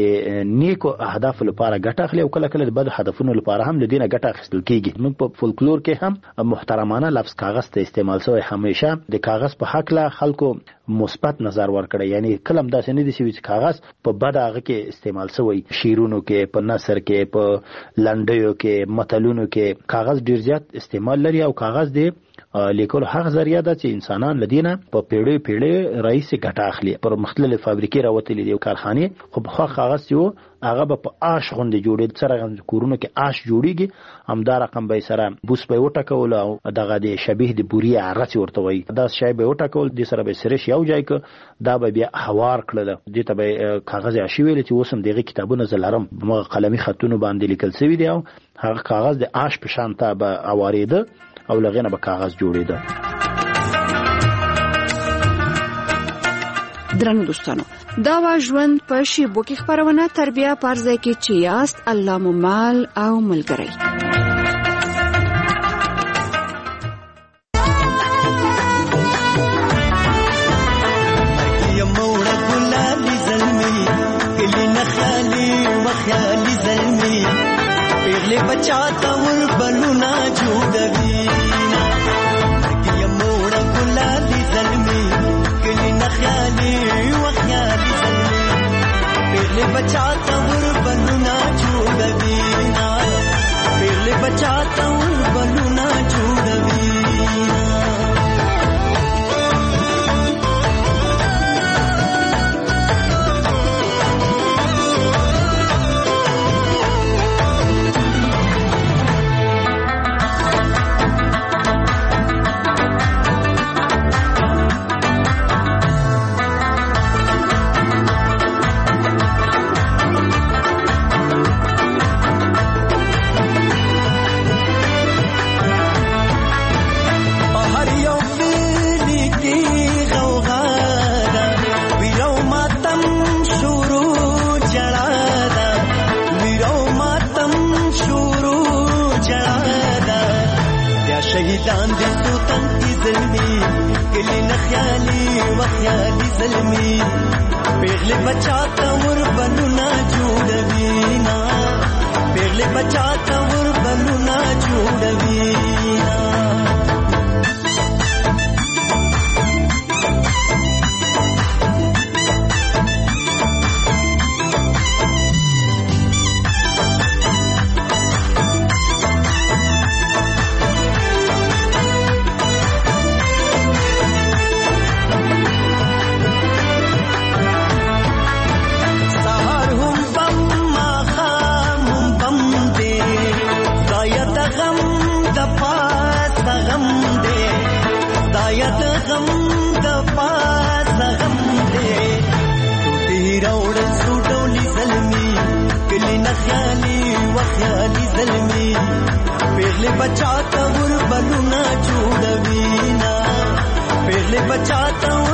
د نیکو اهدافو لپاره ګټه اخلي او کله کله د بدو هدفونو لپاره هم د دینه ګټه اخیستل کېږي. موږ په فولکلور کې هم محترمانه لفظ کاغذ ته استعمال شوی. همیشه د کاغذ په هکله خلکو مثبت نظر ورکړي، یعنی کله هم داسې نه دي چې کاغذ په بد هغه کې استعمال شوی. شیرونو کې، په نثر کې، په لنډیو کې، متلونو کې کاغذ ډیر زیات استعمال لري او کاغذ دی لیکلو هغه ذریعہ ده چې انسانان لدینه په پیړۍ رئیس ګټه اخلي. پر مختلف فابریکې راوتلې دي او کارخانې، خو په کاغذ یو هغه په آش غونډې جوړې سره کورونو کې آش جوړیږي. همدا رقم به سره بوس به وټکول او دغه د شبیه د بوري عرچ ورته وي، دا شی به وټکول د سره به سرش یو ځای ک دا به بیا هوار کړل. دې ته به کاغذ عشی ویل چې اوسم دغه کتابونه زلرم مغه قلمي خطونو باندې لیکل شوی دی او هغه کاغذ د آش په شان ته به اواریده او لغینه به کاغذ جوړیده. درنو دوستانو، دا وا ژوند په شیبو کې خبرونه تربیه پرځای کې چې یاست الله مو مال او ملګری. یموړه ګلالي زلمي کلی نخالي وخالي زلمي پیغله بچا تا ور بلونا جوړوي. یموړه ګلالي زلمي کلی نخالي وخالي زلمي پیغله بچا تا ور بلونا جوړوي. پیغله بچا تا ور بلونا جوړوي. خیالي و خیالي زلمي پیغلې بچا ته ور بنونه جوړوي نا پیغلې بچا ته ور بنونه جوړوي نا پیغلې بچا ته ور بلونه جوړوي نا پیغلې بچا ته